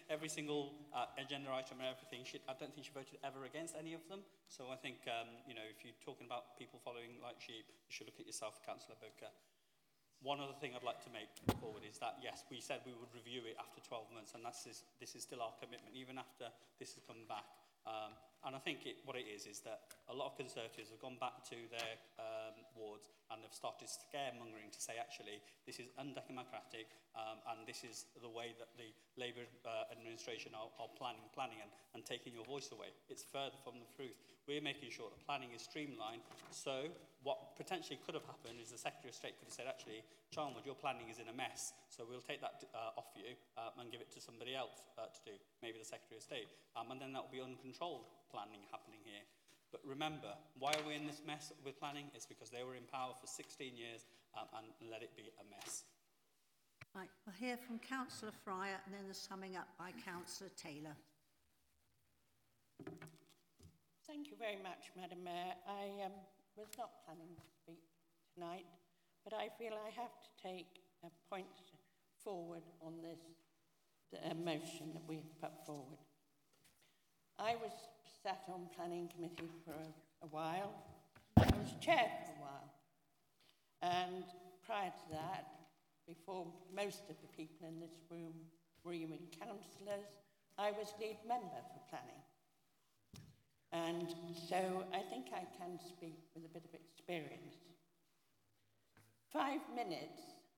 agenda item and everything, I don't think she voted ever against any of them. So I think, if you're talking about people following like sheep, you should look at yourself, Councillor Boker. One other thing I'd like to make forward is that, yes, we said we would review it after 12 months, and this is still our commitment, even after this has come back. And I think what it is that a lot of Conservatives have gone back to their wards and have started scaremongering to say, actually, this is undemocratic and this is the way that the Labour administration are planning and taking your voice away. It's further from the truth. We're making sure that planning is streamlined. So what potentially could have happened is the Secretary of State could have said, actually, Charnwood, your planning is in a mess, so we'll take that off you and give it to somebody else to do, maybe the Secretary of State. And then that will be uncontrolled planning happening here. But remember, why are we in this mess with planning? It's because they were in power for 16 years and let it be a mess. Right, we'll hear from Councillor Fryer and then the summing up by Councillor Taylor. Thank you very much, Madam Mayor. I was not planning to speak tonight, but I feel I have to take points forward on this motion that we've put forward. I was sat on planning committee for a while. I was chair for a while. And prior to that, before most of the people in this room were even councillors, I was lead member for planning. And so I think I can speak with a bit of experience. 5 minutes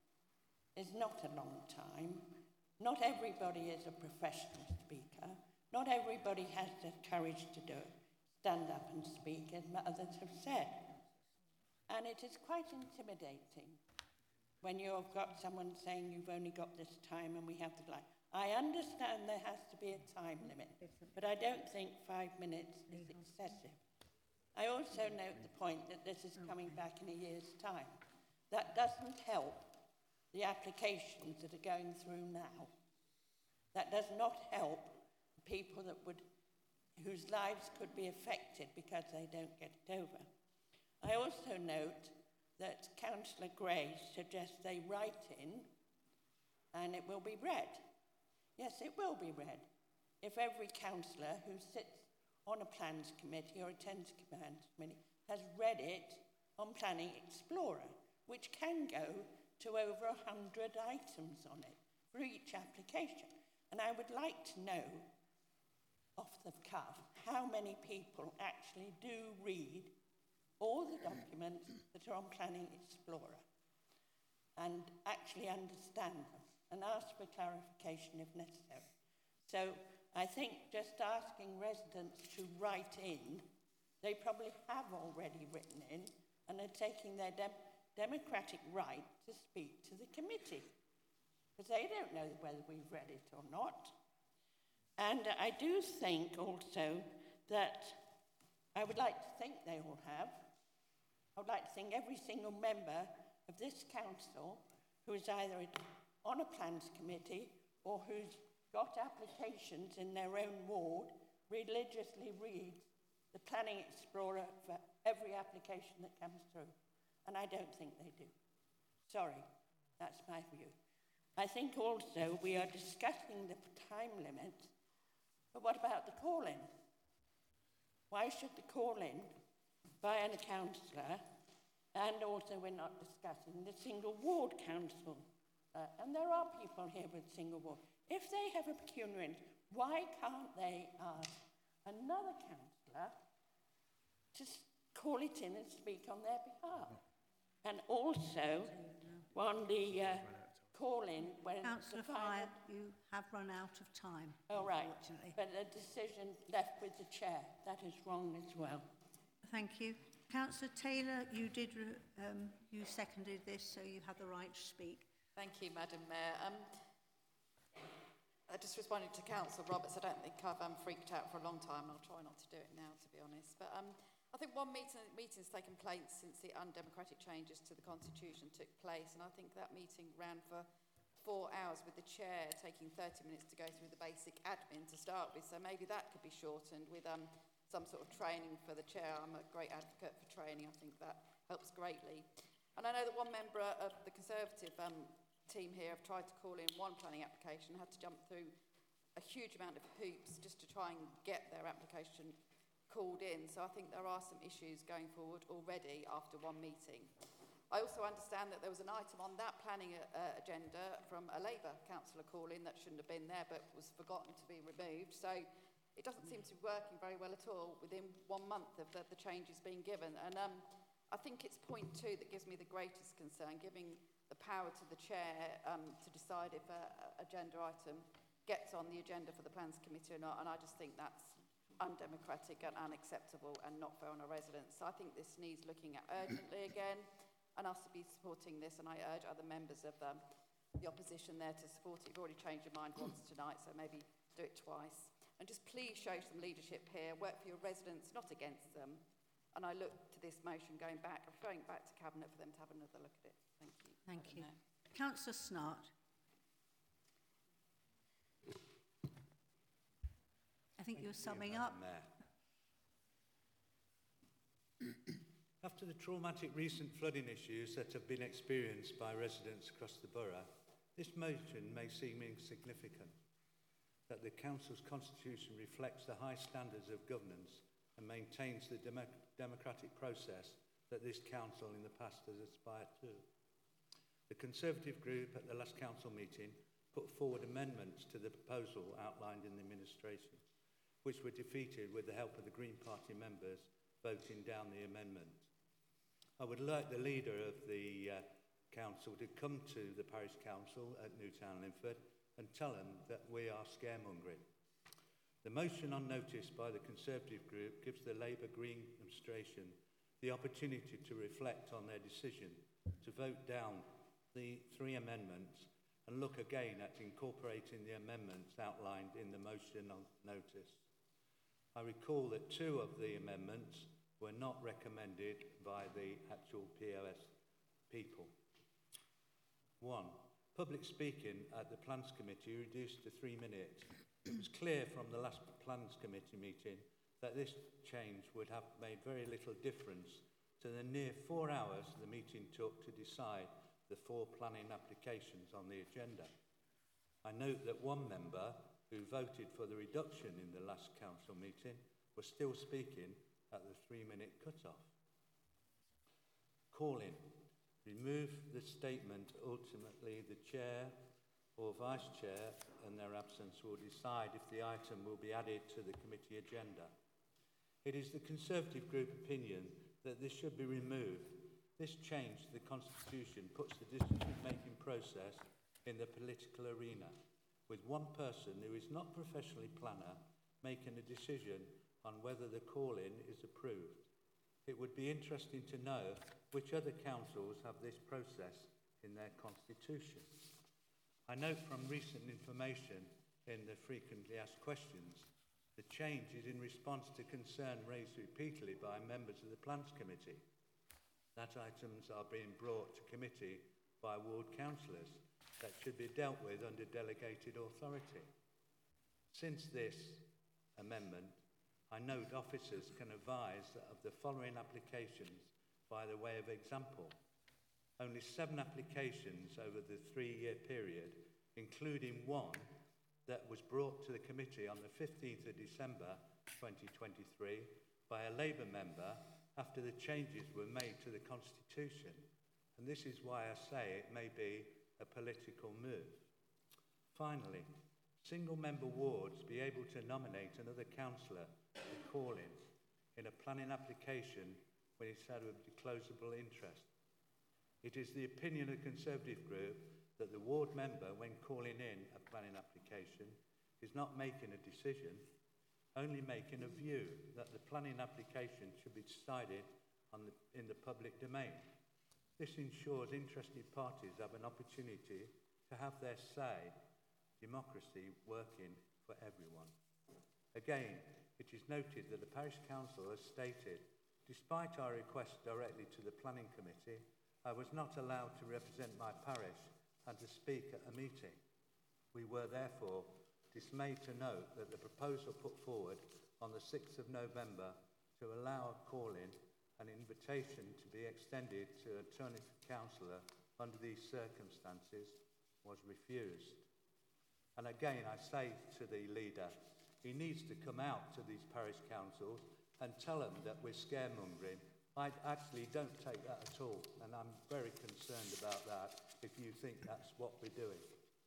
is not a long time. Not everybody is a professional speaker. Not everybody has the courage to do it, stand up and speak, as others have said. And it is quite intimidating when you've got someone saying you've only got this time and we have the light. I understand there has to be a time limit, but I don't think 5 minutes is excessive. I also note the point that this is coming back in a year's time. That doesn't help the applications that are going through now. That does not help people whose lives could be affected because they don't get it over. I also note that Councillor Gray suggests they write in and it will be read. Yes, it will be read. If every councillor who sits on a plans committee or attends a plans committee has read it on Planning Explorer, which can go to over 100 items on it for each application. And I would like to know, off the cuff, how many people actually do read all the documents that are on Planning Explorer and actually understand them and ask for clarification if necessary. So I think just asking residents to write in, they probably have already written in and are taking their democratic right to speak to the committee, because they don't know whether we've read it or not. And I do think also that I would like to think they all have. I would like to think every single member of this council who is either on a plans committee or who's got applications in their own ward religiously reads the Planning Explorer for every application that comes through. And I don't think they do. Sorry, that's my view. I think also we are discussing the time limit, but what about the call-in? Why should the call-in by a councillor, and also we're not discussing the single ward council, and there are people here with single ward. If they have a pecuniary interest, why can't they ask another councillor to call it in and speak on their behalf? And also, on the call-in, when Councillor Fryer, you have run out of time. Oh, right. But the decision left with the chair. That is wrong as well. Thank you. Councillor Taylor, you seconded this, so you have the right to speak. Thank you, Madam Mayor. I just responded to Councillor Roberts. I don't think I've freaked out for a long time. I'll try not to do it now, to be honest. But I think one meeting's taken place since the undemocratic changes to the Constitution took place, and I think that meeting ran for 4 hours with the chair taking 30 minutes to go through the basic admin to start with, so maybe that could be shortened with some sort of training for the chair. I'm a great advocate for training. I think that helps greatly. And I know that one member of the Conservative team here have tried to call in one planning application and had to jump through a huge amount of hoops just to try and get their application called in. So I think there are some issues going forward already after one meeting. I also understand that there was an item on that planning agenda from a Labour councillor call-in that shouldn't have been there but was forgotten to be removed. So it doesn't seem to be working very well at all within 1 month of the changes being given. And I think it's point 2 that gives me the greatest concern, giving the power to the chair to decide if an agenda item gets on the agenda for the Plans Committee or not. And I just think that's undemocratic and unacceptable and not fair on our residents. So I think this needs looking at urgently again, and us to be supporting this, and I urge other members of the opposition there to support it. You've already changed your mind once tonight, so maybe do it twice. And just please show some leadership here, work for your residents, not against them. And I look to this motion going back to Cabinet for them to have another look at it. Thank you. Thank you. Councillor Snart. I think you're summing up. After the traumatic recent flooding issues that have been experienced by residents across the borough, This motion may seem insignificant, that the Council's constitution reflects the high standards of governance and maintains the democratic process that this Council in the past has aspired to. The Conservative group at the last Council meeting put forward amendments to the proposal outlined in the administration, which were defeated with the help of the Green Party members voting down the amendment. I would like the leader of the Council to come to the Parish Council at Newtown Linford and tell them that we are scaremongering. The motion on notice by the Conservative group gives the Labour Green administration the opportunity to reflect on their decision to vote down the 3 amendments and look again at incorporating the amendments outlined in the motion on notice. I recall that 2 of the amendments were not recommended by the actual POS people. 1. Public speaking at the Plans Committee reduced to 3 minutes. It was clear from the last Plans Committee meeting that this change would have made very little difference to the near 4 hours the meeting took to decide the 4 planning applications on the agenda. I note that 1 member who voted for the reduction in the last council meeting was still speaking at the 3-minute cut-off. Calling. Remove the statement. Ultimately, the chair or vice chair in their absence will decide if the item will be added to the committee agenda. It is the Conservative group opinion that this should be removed. This change to the Constitution puts the decision-making process in the political arena, with 1 person who is not professionally planner making a decision on whether the call-in is approved. It would be interesting to know which other councils have this process in their constitutions. I note from recent information in the frequently asked questions, the change is in response to concern raised repeatedly by members of the Plans Committee that items are being brought to committee by ward councillors that should be dealt with under delegated authority. Since this amendment, I note officers can advise of the following applications by the way of example. Only 7 applications over the 3-year period, including 1 that was brought to the committee on the 15th of December 2023 by a Labour member after the changes were made to the Constitution. And this is why I say it may be a political move. Finally, single-member wards be able to nominate another councillor to call in a planning application when it's out of declosable interest. It is the opinion of the Conservative group that the ward member, when calling in a planning application, is not making a decision, only making a view that the planning application should be decided in the public domain. This ensures interested parties have an opportunity to have their say, democracy working for everyone. Again, it is noted that the Parish Council has stated, despite our request directly to the Planning Committee, I was not allowed to represent my parish and to speak at a meeting. We were therefore dismayed to note that the proposal put forward on the 6th of November to allow a call-in, an invitation to be extended to an alternative councillor under these circumstances, was refused. And again, I say to the leader, he needs to come out to these parish councils and tell them that we're scaremongering. I actually don't take that at all, and I'm very concerned about that if you think that's what we're doing.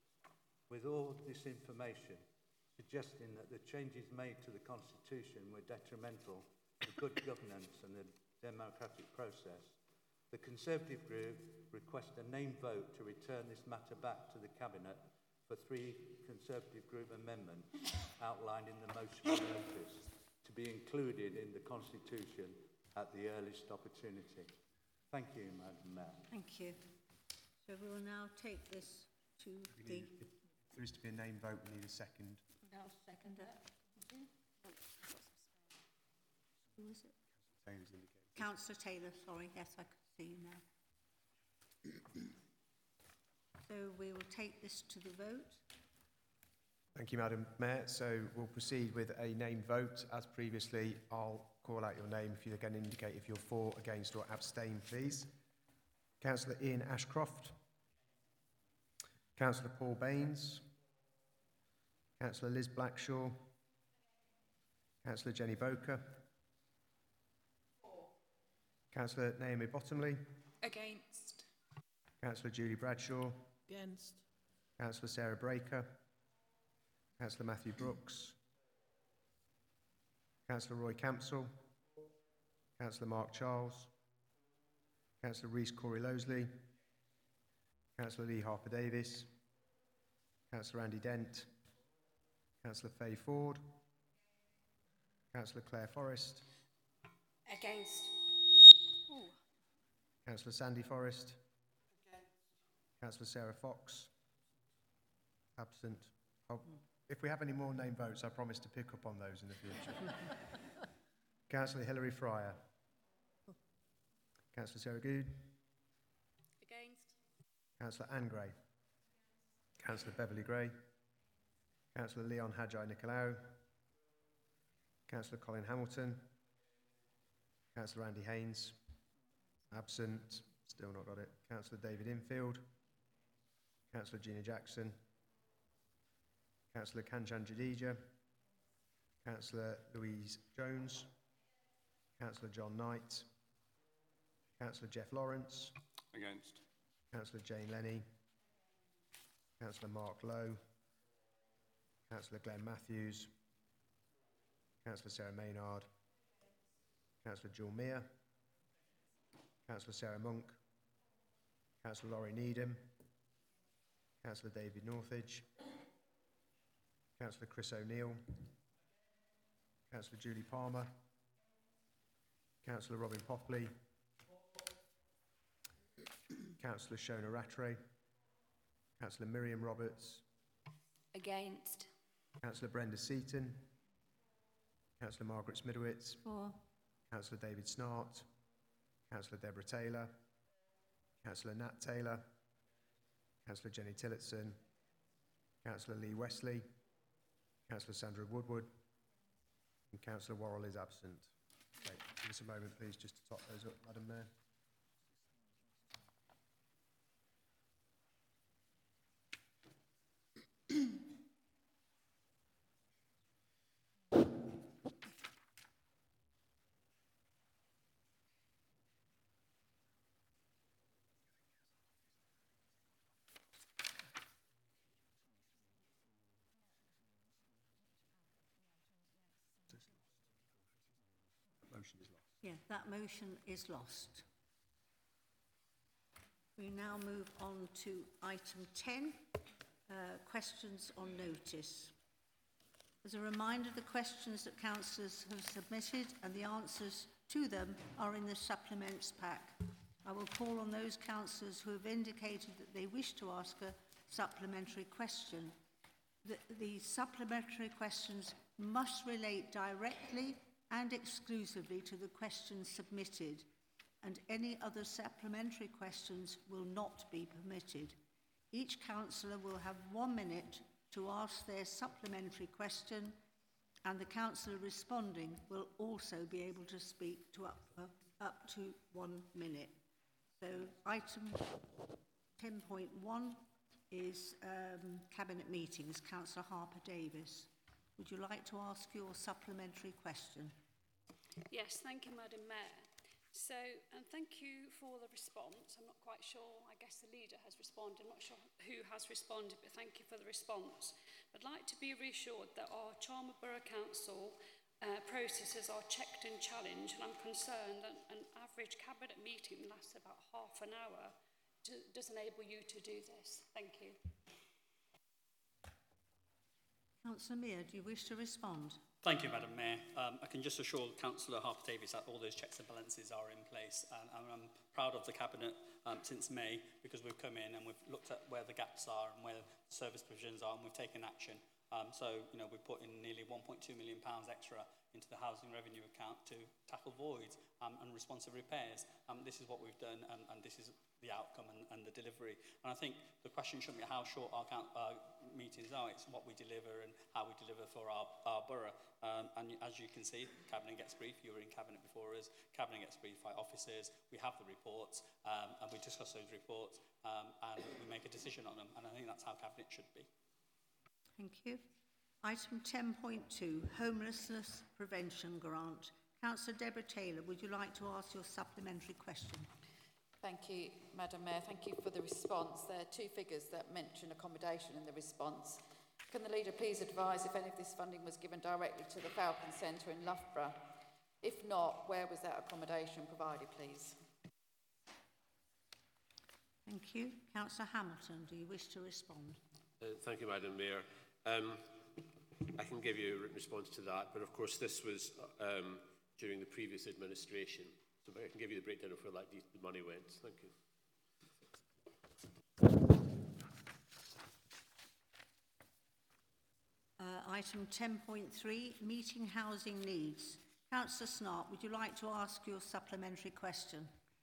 With all this information suggesting that the changes made to the Constitution were detrimental to good governance and the democratic process, the Conservative group requests a named vote to return this matter back to the Cabinet for 3 Conservative group amendments outlined in the motion of notice to be included in the Constitution at the earliest opportunity. Thank you, Madam Mayor. Thank you. So we will now take this to the... If there is to be a name vote, we need a second. I'll second it. Who is it? Taylor's indicated. Councillor Taylor, sorry. Yes, I could see you now. So we will take this to the vote. Thank you, Madam Mayor. So we'll proceed with a name vote. As previously, I'll call out your name if you can indicate if you're for, against or abstain, please. Councillor Ian Ashcroft. Councillor Paul Baines. Councillor Liz Blackshaw. Councillor Jenny Boker. Councillor Naomi Bottomley. Against. Councillor Julie Bradshaw. Against. Councillor Sarah Breaker. Councillor Matthew Brooks. Councillor Roy Campsell. Councillor Mark Charles. Councillor Rhys Corey-Losley. Councillor Lee Harper-Davis. Councillor Andy Dent. Councillor Faye Ford. Councillor Claire Forrest. Against. Councillor Sandy Forrest. Councillor Sarah Fox. Absent. If we have any more name votes, I promise to pick up on those in the future. Councillor Hilary Fryer. Councillor Sarah Good. Against. Councillor Anne Gray. Councillor Beverley Gray. Councillor Leon Hajai Nicolau. Councillor Colin Hamilton. Councillor Andy Haynes. Absent. Still not got it. Councillor David Infield. Councillor Gina Jackson. Councillor Kanchan Jadeja. Councillor Louise Jones. Councillor John Knight. Councillor Jeff Lawrence. Against. Councillor Jane Lenny. Councillor Mark Lowe. Councillor Glenn Matthews. Councillor Sarah Maynard. Councillor Jewel Mear. Councillor Sarah Monk. Councillor Laurie Needham. Councillor David Northridge. Councillor Chris O'Neill. Councillor Julie Palmer. Councillor Robin Popley. Councillor Shona Rattray. Councillor Miriam Roberts. Against. Councillor Brenda Seaton. Councillor Margaret Smidowitz. For. Councillor David Snart. Councillor Deborah Taylor. Councillor Nat Taylor. Councillor Jenny Tillotson. Councillor Lee Wesley. Councillor Sandra Woodward. And Councillor Worrell is absent. Okay, give us a moment, please, just to top those up, Madam Mayor. Motion is lost. Yeah, that motion is lost. We now move on to item 10, questions on notice. As a reminder, the questions that councillors have submitted and the answers to them are in the supplements pack. I will call on those councillors who have indicated that they wish to ask a supplementary question. The supplementary questions must relate directly and exclusively to the questions submitted, and any other supplementary questions will not be permitted. Each councillor will have 1 minute to ask their supplementary question, and the councillor responding will also be able to speak to up to 1 minute. So item 10.1 is Cabinet meetings. Councillor Harper-Davis. Would you like to ask your supplementary question? Yes, thank you, Madam Mayor. So, and thank you for the response. I'm not quite sure, I guess the leader has responded. I'm not sure who has responded, but thank you for the response. I'd like to be reassured that our Charnwood Borough Council processes are checked and challenged, and I'm concerned that an average cabinet meeting lasts about half an hour. Does enable you to do this? Thank you. Councillor Mear, do you wish to respond? Thank you, Madam Mayor. I can just assure Councillor Harper-Davis that all those checks and balances are in place, and I'm proud of the Cabinet since May, because we've come in and we've looked at where the gaps are and where the service provisions are, and we've taken action. So, you know, we've put in nearly £1.2 million extra into the housing revenue account to tackle voids and responsive repairs. This is what we've done, and this is the outcome and the delivery. And I think the question shouldn't be how short our meetings are. It's what we deliver and how we deliver for our borough. And as you can see, Cabinet gets briefed. You were in Cabinet before us. Cabinet gets briefed by officers. We have the reports and we discuss those reports and we make a decision on them. And I think that's how Cabinet should be. Thank you. Item 10.2, Homelessness Prevention Grant. Councillor Deborah Taylor, would you like to ask your supplementary question? Thank you, Madam Mayor. Thank you for the response. There are two figures that mention accommodation in the response. Can the Leader please advise if any of this funding was given directly to the Falcon Centre in Loughborough? If not, where was that accommodation provided, please? Thank you. Councillor Hamilton, do you wish to respond? Thank you, Madam Mayor. I can give you a written response to that, but of course this was during the previous administration. So I can give you the breakdown of where that the money went. Thank you. Item 10.3, Meeting Housing Needs. Councillor Snart, would you like to ask your supplementary question?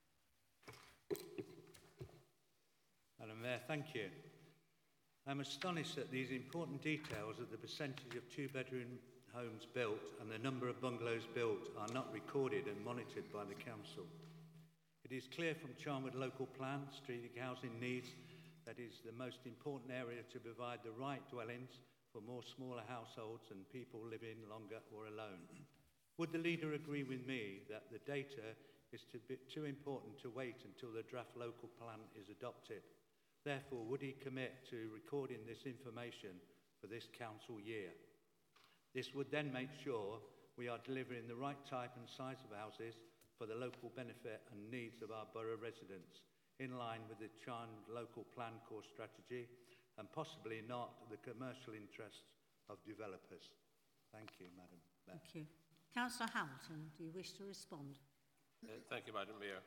Madam Mayor, thank you. I'm astonished at these important details of the percentage of two-bedroom homes built and the number of bungalows built are not recorded and monitored by the council. It is clear from Charnwood local plan, strategic housing needs, that is the most important area to provide the right dwellings for more smaller households and people living longer or alone. Would the Leader agree with me that the data is too important to wait until the draft local plan is adopted? Therefore, would he commit to recording this information for this council year? This would then make sure we are delivering the right type and size of houses for the local benefit and needs of our borough residents, in line with the Charnwood local plan core strategy and possibly not the commercial interests of developers. Thank you, Madam Mayor. Thank you. Councillor Hamilton, do you wish to respond? Thank you, Madam Mayor.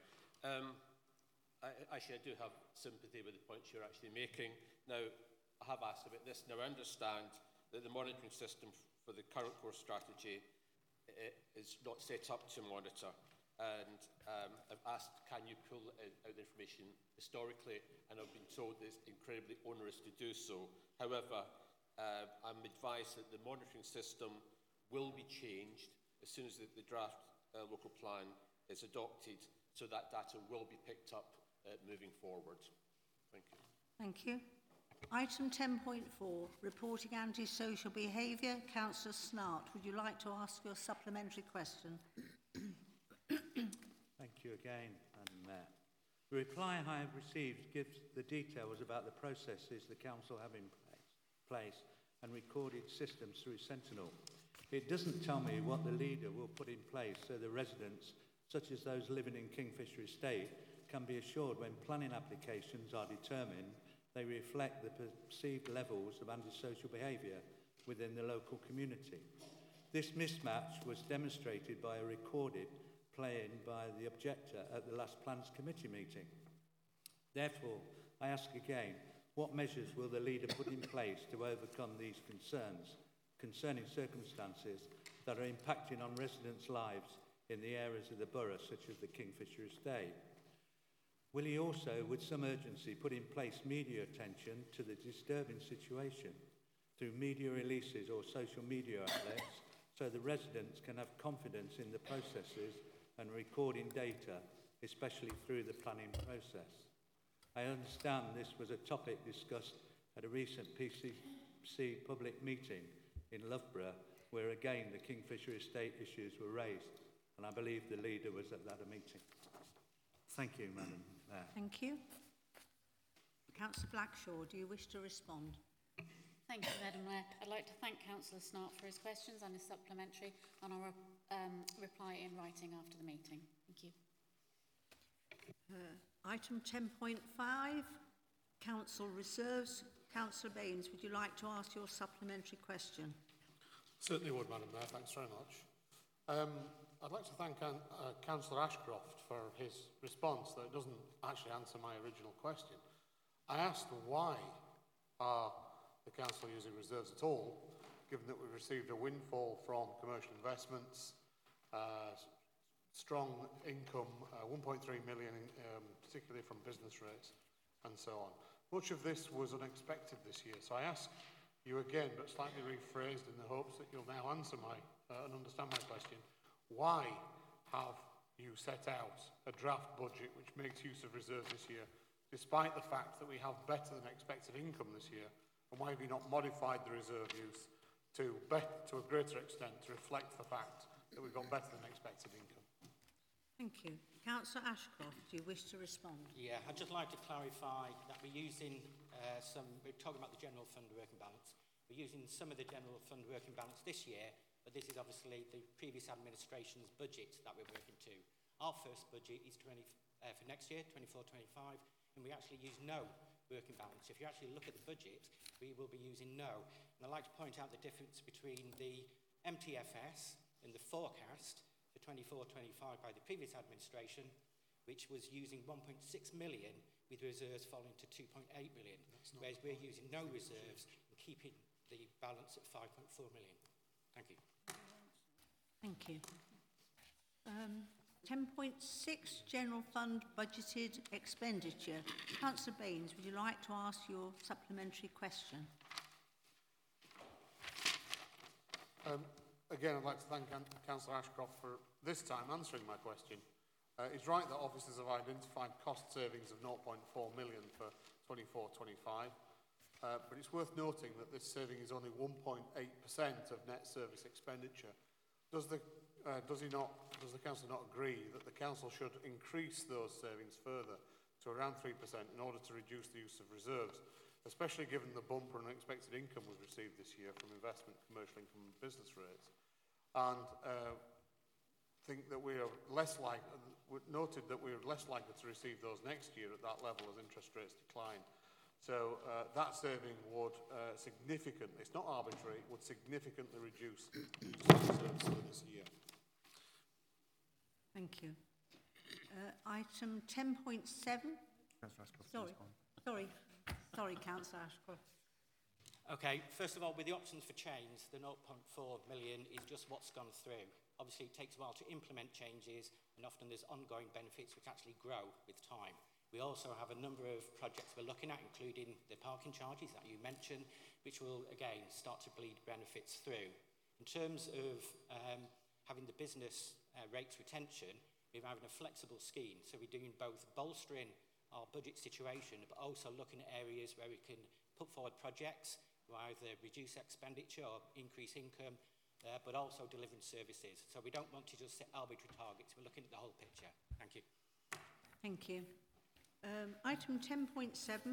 I do have sympathy with the points you're actually making. Now, I have asked about this. Now, I understand that the monitoring system for the current core strategy is not set up to monitor. And I've asked, can you pull out the information historically? And I've been told that it's incredibly onerous to do so. However, I'm advised that the monitoring system will be changed as soon as the draft local plan is adopted, so that data will be picked up moving forward. Thank you. Thank you. Item 10.4, Reporting Antisocial Behaviour. Councillor Snart, would you like to ask your supplementary question? Thank you again, Madam Mayor. The reply I have received gives the details about the processes the council have in place and recorded systems through Sentinel. It doesn't tell me what the Leader will put in place so the residents, such as those living in Kingfisher Estate, can be assured when planning applications are determined they reflect the perceived levels of antisocial behaviour within the local community. This mismatch was demonstrated by a recorded playing by the objector at the last Plans Committee meeting. Therefore, I ask again, what measures will the Leader put in place to overcome these concerns concerning circumstances that are impacting on residents' lives in the areas of the borough, such as the Kingfisher Estate? Will he also, with some urgency, put in place media attention to the disturbing situation through media releases or social media outlets so the residents can have confidence in the processes and recording data, especially through the planning process? I understand this was a topic discussed at a recent PCC public meeting in Loughborough, where again the Kingfisher Estate issues were raised, and I believe the Leader was at that meeting. Thank you, Madam Mayor. Thank you. Councillor Blackshaw, do you wish to respond? Thank you, Madam Mayor. I'd like to thank Councillor Snart for his questions and his supplementary, and I'll reply in writing after the meeting. Thank you. Item 10.5, Council Reserves. Councillor Baines, would you like to ask your supplementary question? Certainly would, Madam Mayor. Thanks very much. I'd like to thank Councillor Ashcroft for his response, though it doesn't actually answer my original question. I asked why are the council using reserves at all, given that we've received a windfall from commercial investments, strong income, 1.3 million, particularly from business rates, and so on. Much of this was unexpected this year, so I ask you again, but slightly rephrased in the hopes that you'll now answer and understand my question. Why have you set out a draft budget which makes use of reserves this year, despite the fact that we have better than expected income this year? And why have you not modified the reserve use to a greater extent to reflect the fact that we've got better than expected income? Thank you. Councillor Ashcroft, do you wish to respond? Yeah, I'd just like to clarify that we're using we're talking about the general fund working balance. We're using some of the general fund working balance this year, but this is obviously the previous administration's budget that we're working to. Our first budget is for next year, 24-25, and we actually use no working balance. If you actually look at the budget, we will be using no. And I'd like to point out the difference between the MTFS and the forecast for 24-25 by the previous administration, which was using 1.6 million with reserves falling to 2.8 million, whereas we're using no reserves and keeping the balance at 5.4 million. Thank you. Thank you. 10.6, General Fund Budgeted Expenditure. Councillor Baines, would you like to ask your supplementary question? Again, I'd like to thank Councillor Ashcroft for this time answering my question. It's right that officers have identified cost savings of 0.4 million for 24-25, but it's worth noting that this saving is only 1.8% of net service expenditure. Does the council not agree that the council should increase those savings further to around 3% in order to reduce the use of reserves, especially given the bumper and unexpected income was received this year from investment, commercial income and business rates? And think that we are noted that we are less likely to receive those next year at that level as interest rates decline. So that saving would significantly, it's not arbitrary, would significantly reduce reserves for this year. Thank you. Item 10.7. Sorry, Councillor Ashcroft. Okay, first of all, with the options for change, the 0.4 million is just what's gone through. Obviously, it takes a while to implement changes, and often there's ongoing benefits which actually grow with time. We also have a number of projects we're looking at, including the parking charges that you mentioned, which will, again, start to bleed benefits through. In terms of having the business rates retention, we're having a flexible scheme. So we're doing both bolstering our budget situation, but also looking at areas where we can put forward projects, where either reduce expenditure or increase income, but also delivering services. So we don't want to just set arbitrary targets. We're looking at the whole picture. Thank you. Thank you. Item 10.7,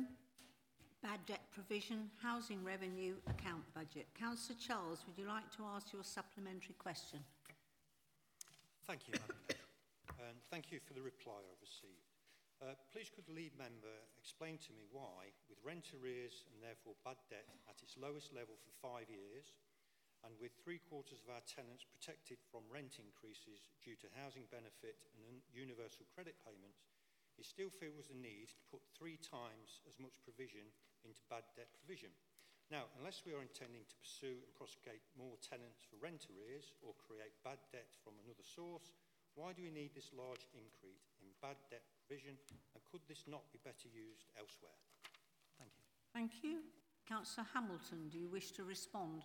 bad debt provision, housing revenue, account budget. Councillor Charles, would you like to ask your supplementary question? Thank you, Madam Mayor. And thank you for the reply I received. Please could the lead member explain to me why, with rent arrears and therefore bad debt at its lowest level for 5 years, and with 3/4 of our tenants protected from rent increases due to housing benefit and universal credit payments, he still feels the need to put 3 times as much provision into bad debt provision. Now, unless we are intending to pursue and prosecute more tenants for rent arrears or create bad debt from another source, why do we need this large increase in bad debt provision, and could this not be better used elsewhere? Thank you. Thank you. Councillor Hamilton, do you wish to respond?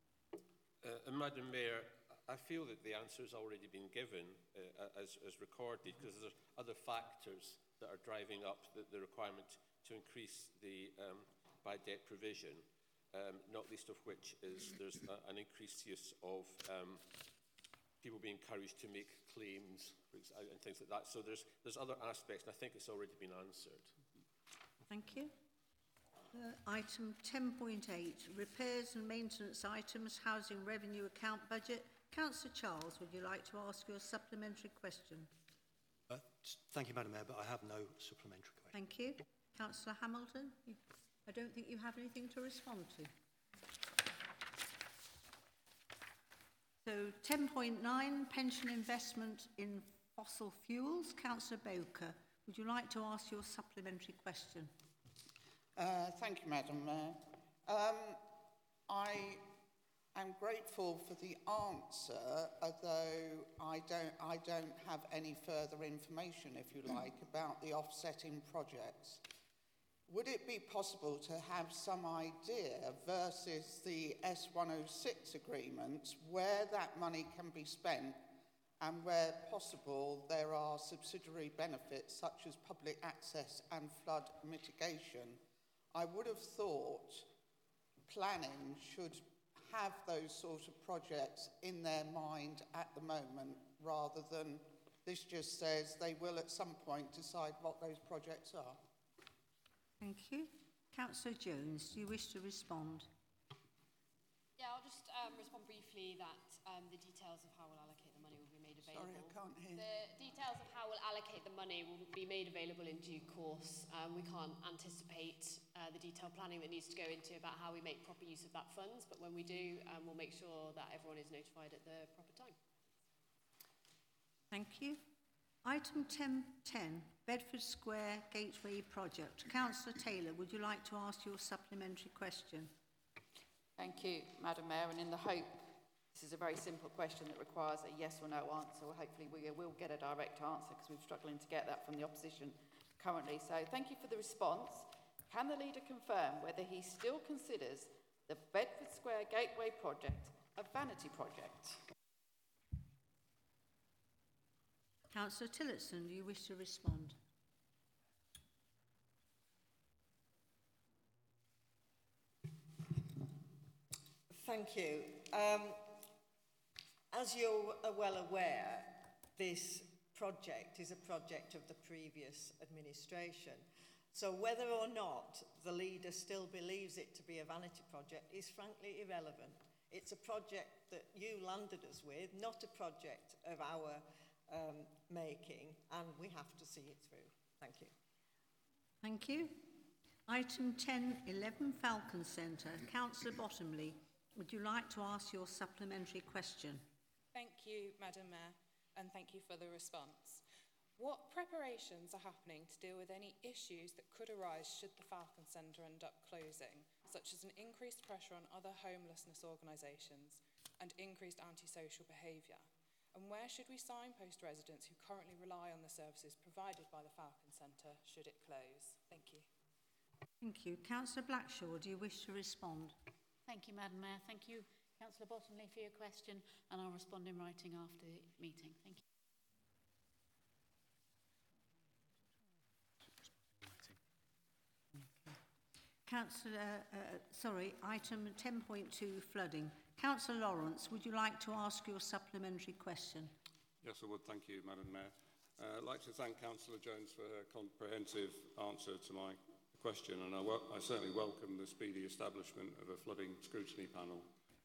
Madam Mayor, I feel that the answer has already been given as recorded, because there's other factors that are driving up the requirement to increase the bad debt provision, not least of which is there's an increased use of people being encouraged to make claims and things like that. So there's other aspects, and I think it's already been answered. Thank you. Item 10.8, repairs and maintenance items, housing revenue account budget. Councillor Charles, would you like to ask your supplementary question? Thank you, Madam Mayor, but I have no supplementary question. Thank you. Councillor Hamilton, I don't think you have anything to respond to. So 10.9, pension investment in fossil fuels. Councillor Bowker, would you like to ask your supplementary question? Thank you, Madam Mayor. I am grateful for the answer, although I don't have any further information, if you like, about the offsetting projects. would it be possible to have some idea versus the S106 agreements where that money can be spent and where possible there are subsidiary benefits such as public access and flood mitigation? I would have thought planning should have those sort of projects in their mind at the moment, rather than this just says they will at some point decide what those projects are. Thank you. Councillor Jones, do you wish to respond? Yeah, I'll just respond briefly that the details of how we'll allocate the money will be made available. Sorry, I can't hear. The details of how we'll allocate the money will be made available in due course. We can't anticipate the detailed planning that needs to go into about how we make proper use of that funds, but when we do, we'll make sure that everyone is notified at the proper time. Thank you. Item 10, Bedford Square Gateway Project. Councillor Taylor, would you like to ask your supplementary question? Thank you, Madam Mayor, and in the hope this is a very simple question that requires a yes or no answer, well, hopefully we will get a direct answer because we're struggling to get that from the opposition currently. So thank you for the response. Can the leader confirm whether he still considers the Bedford Square Gateway project a vanity project? Councillor Tillotson, do you wish to respond? Thank you. As you're well aware, this project is a project of the previous administration. So whether or not the leader still believes it to be a vanity project is frankly irrelevant. It's a project that you landed us with, not a project of our making, and we have to see it through. Thank you. Thank you. Item 10.11, Falcon Centre. Councillor Bottomley, would you like to ask your supplementary question? Thank you, Madam Mayor, and thank you for the response. What preparations are happening to deal with any issues that could arise should the Falcon Centre end up closing, such as an increased pressure on other homelessness organisations and increased antisocial behaviour? And where should we signpost residents who currently rely on the services provided by the Falcon Centre should it close? Thank you. Thank you. Councillor Blackshaw, do you wish to respond? Thank you, Madam Mayor. Thank you, Councillor Bottomley, for your question, and I'll respond in writing after the meeting. Thank you. Item 10.2, flooding. Councillor Lawrence, would you like to ask your supplementary question? Yes, I would. Thank you, Madam Mayor. I'd like to thank Councillor Jones for her comprehensive answer to my question, and I certainly welcome the speedy establishment of a flooding scrutiny panel.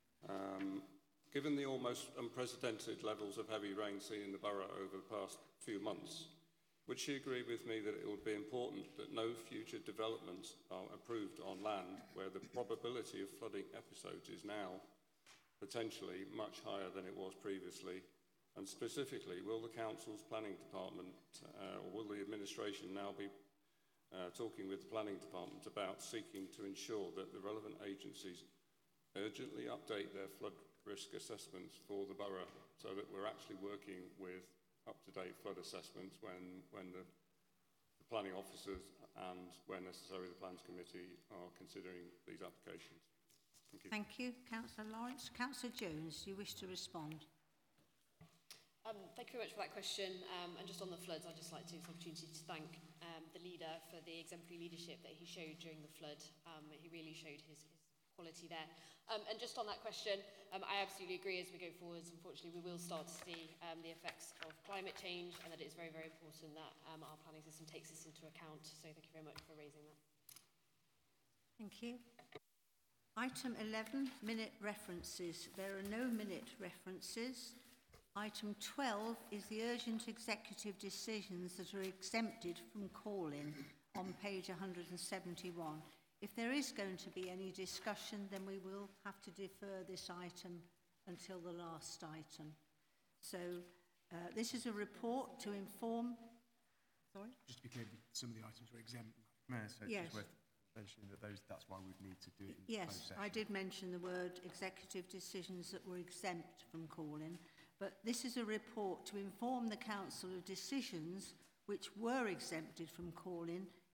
Given the almost unprecedented levels of heavy rain seen in the borough over the past few months, would she agree with me that it would be important that no future developments are approved on land where the probability of flooding episodes is now potentially much higher than it was previously? And specifically, will the Council's planning department or will the administration now be talking with the planning department about seeking to ensure that the relevant agencies urgently update their flood risk assessments for the borough so that we're actually working with up-to-date flood assessments when the planning officers and, where necessary, the Plans Committee are considering these applications? Thank you. Thank you, Councillor Lawrence. Councillor Jones, do you wish to respond? Thank you very much for that question. And just on the floods, I'd just like to use the opportunity to thank the leader for the exemplary leadership that he showed during the flood. He really showed his quality there. And just on that question, I absolutely agree as we go forwards. Unfortunately, we will start to see the effects of climate change, and that it is very, very important that our planning system takes this into account. So thank you very much for raising that. Thank you. Item 11, minute references. There are no minute references. Item 12 is the urgent executive decisions that are exempted from call-in on page 171. If there is going to be any discussion, then we will have to defer this item until the last item. So this is a report to inform... Sorry? Just to be clear, some of the items were exempt, Mayor, so yes. it's worth mentioning that that's why we'd need to do it in yes, I did mention the word executive decisions that were exempt from call-in, but this is a report to inform the Council of decisions which were exempted from call-in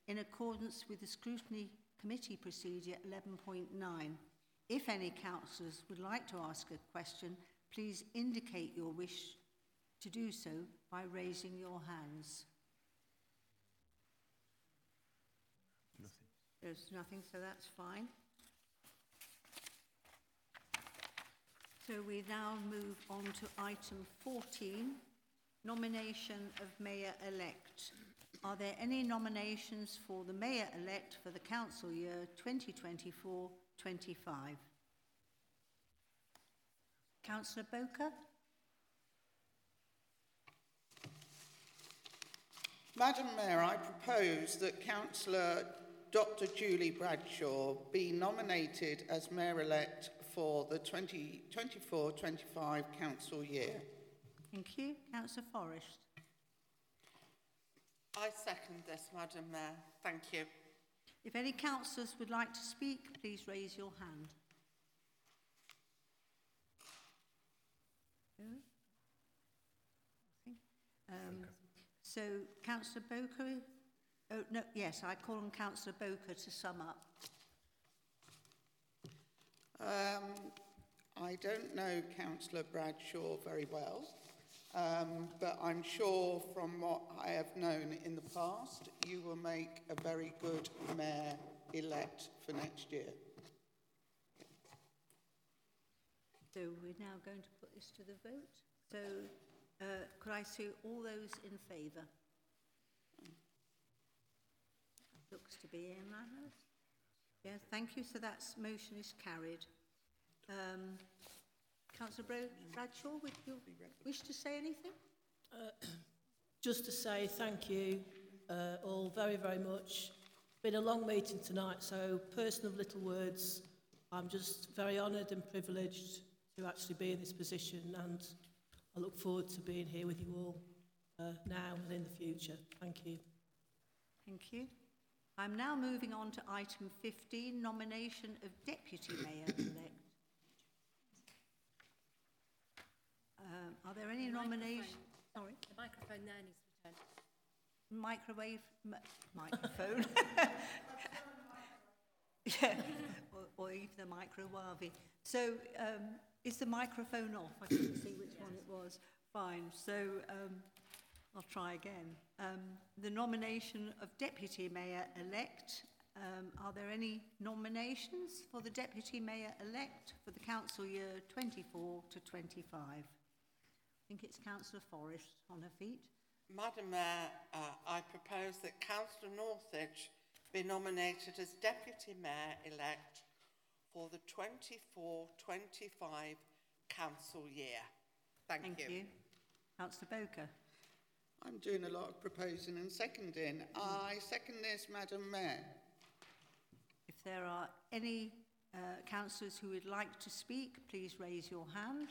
in accordance with the Scrutiny Committee Procedure 11.9. If any councillors would like to ask a question, please indicate your wish to do so by raising your hands. Nothing. There's nothing, so that's fine. So we now move on to item 14, nomination of Mayor-elect. Are there any nominations for the Mayor-elect for the council year 2024-25? Councillor Boker? Madam Mayor, I propose that Councillor Dr. Julie Bradshaw be nominated as Mayor-elect for the 2024-25 council year. Thank you. Councillor Forrest? I second this, Madam Mayor. Thank you. If any councillors would like to speak, please raise your hand. So, Councillor Boker, oh, no, yes, I call on Councillor Boker to sum up. I don't know Councillor Bradshaw very well, but I'm sure from what I have known in the past, you will make a very good Mayor-elect for next year. So we're now going to put this to the vote. So could I see all those in favour? Looks to be unanimous. Yes, thank you. So that motion is carried. Councillor Bradshaw, would you wish to say anything? Just to say thank you all very, very much. It's been a long meeting tonight, so personal little words. I'm just very honoured and privileged to actually be in this position, and I look forward to being here with you all now and in the future. Thank you. Thank you. I'm now moving on to item 15, nomination of Deputy Mayor-elect. Are there any nominations? Sorry? The microphone there needs to be turned. Microphone. Yeah, or even the microwave. So, is the microphone off? I couldn't see which one it was. Fine. So, I'll try again. The nomination of Deputy Mayor-elect. Are there any nominations for the Deputy Mayor-elect for the council year 24 to 25? I think it's Councillor Forrest on her feet. Madam Mayor, I propose that Councillor Northridge be nominated as Deputy Mayor-elect for the 24-25 council year. Thank you. Councillor Boker. I'm doing a lot of proposing and seconding. I second this, Madam Mayor. If there are any councillors who would like to speak, please raise your hand.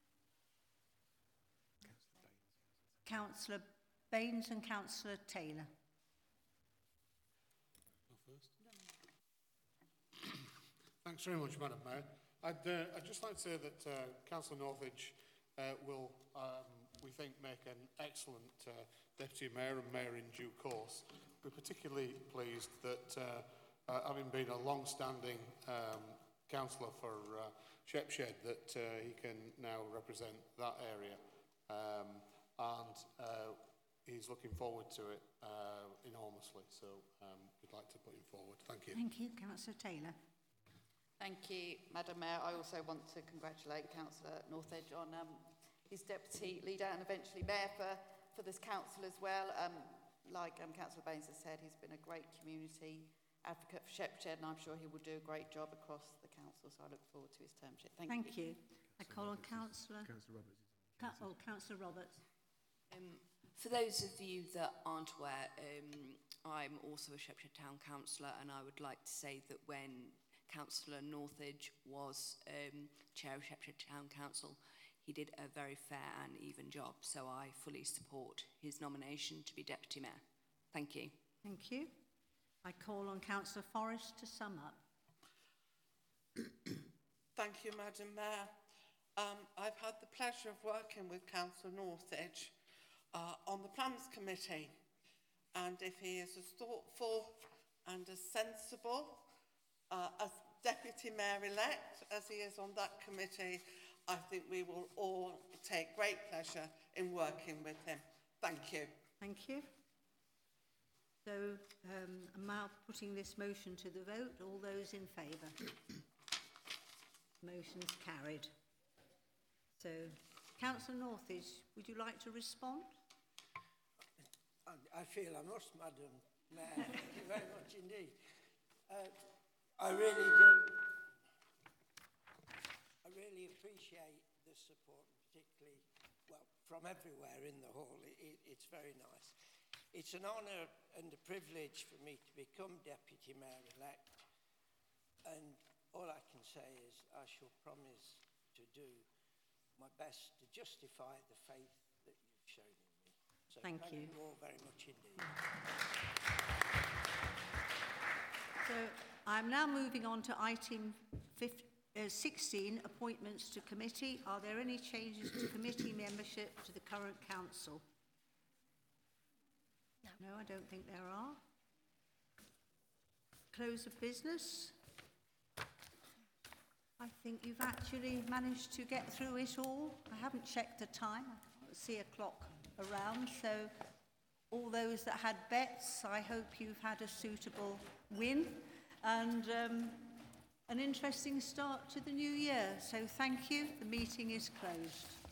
Councillor Baines and Councillor Taylor. Thanks very much, Madam Mayor. I'd just like to say that Councillor Northridge will, we think, make an excellent Deputy Mayor and Mayor in due course. We're particularly pleased that, having been a long-standing councillor for Shepshed, that he can now represent that area. And he's looking forward to it enormously. So we'd like to put him forward. Thank you. Thank you. Councillor Taylor. Thank you, Madam Mayor. I also want to congratulate Councillor Northridge on his deputy leader and eventually mayor for this council as well. Like Councillor Baines has said, he's been a great community advocate for Shepshed, and I'm sure he will do a great job across the council. So I look forward to his termship. Thank you. I call on Councillor Roberts. Councillor Roberts. For those of you that aren't aware, I'm also a Shepshed Town Councillor, and I would like to say that when Councillor Northridge was Chair of Shepshed Town Council, he did a very fair and even job, so I fully support his nomination to be Deputy Mayor. Thank you. Thank you. I call on Councillor Forrest to sum up. Thank you, Madam Mayor. I've had the pleasure of working with Councillor Northridge on the Plans Committee, and if he is as thoughtful and as sensible as Deputy Mayor-elect as he is on that committee, I think we will all take great pleasure in working with him. Thank you. Thank you. So I'm now putting this motion to the vote. All those in favour? Motion's carried. So, Councillor Northridge, would you like to respond? I feel I must, Madam Mayor. Thank you very much indeed. I really do. I really appreciate the support, particularly, well, from everywhere in the hall. It's very nice. It's an honour and a privilege for me to become Deputy Mayor-elect, and all I can say is I shall promise to do my best to justify the faith that you've shown in me. So thank you all very much indeed. So I'm now moving on to item 16, appointments to committee. Are there any changes to committee membership to the current council? No, I don't think there are. Close of business. I think you've actually managed to get through it all. I haven't checked the time. I can't see a clock around. So all those that had bets, I hope you've had a suitable win and an interesting start to the new year. So thank you. The meeting is closed.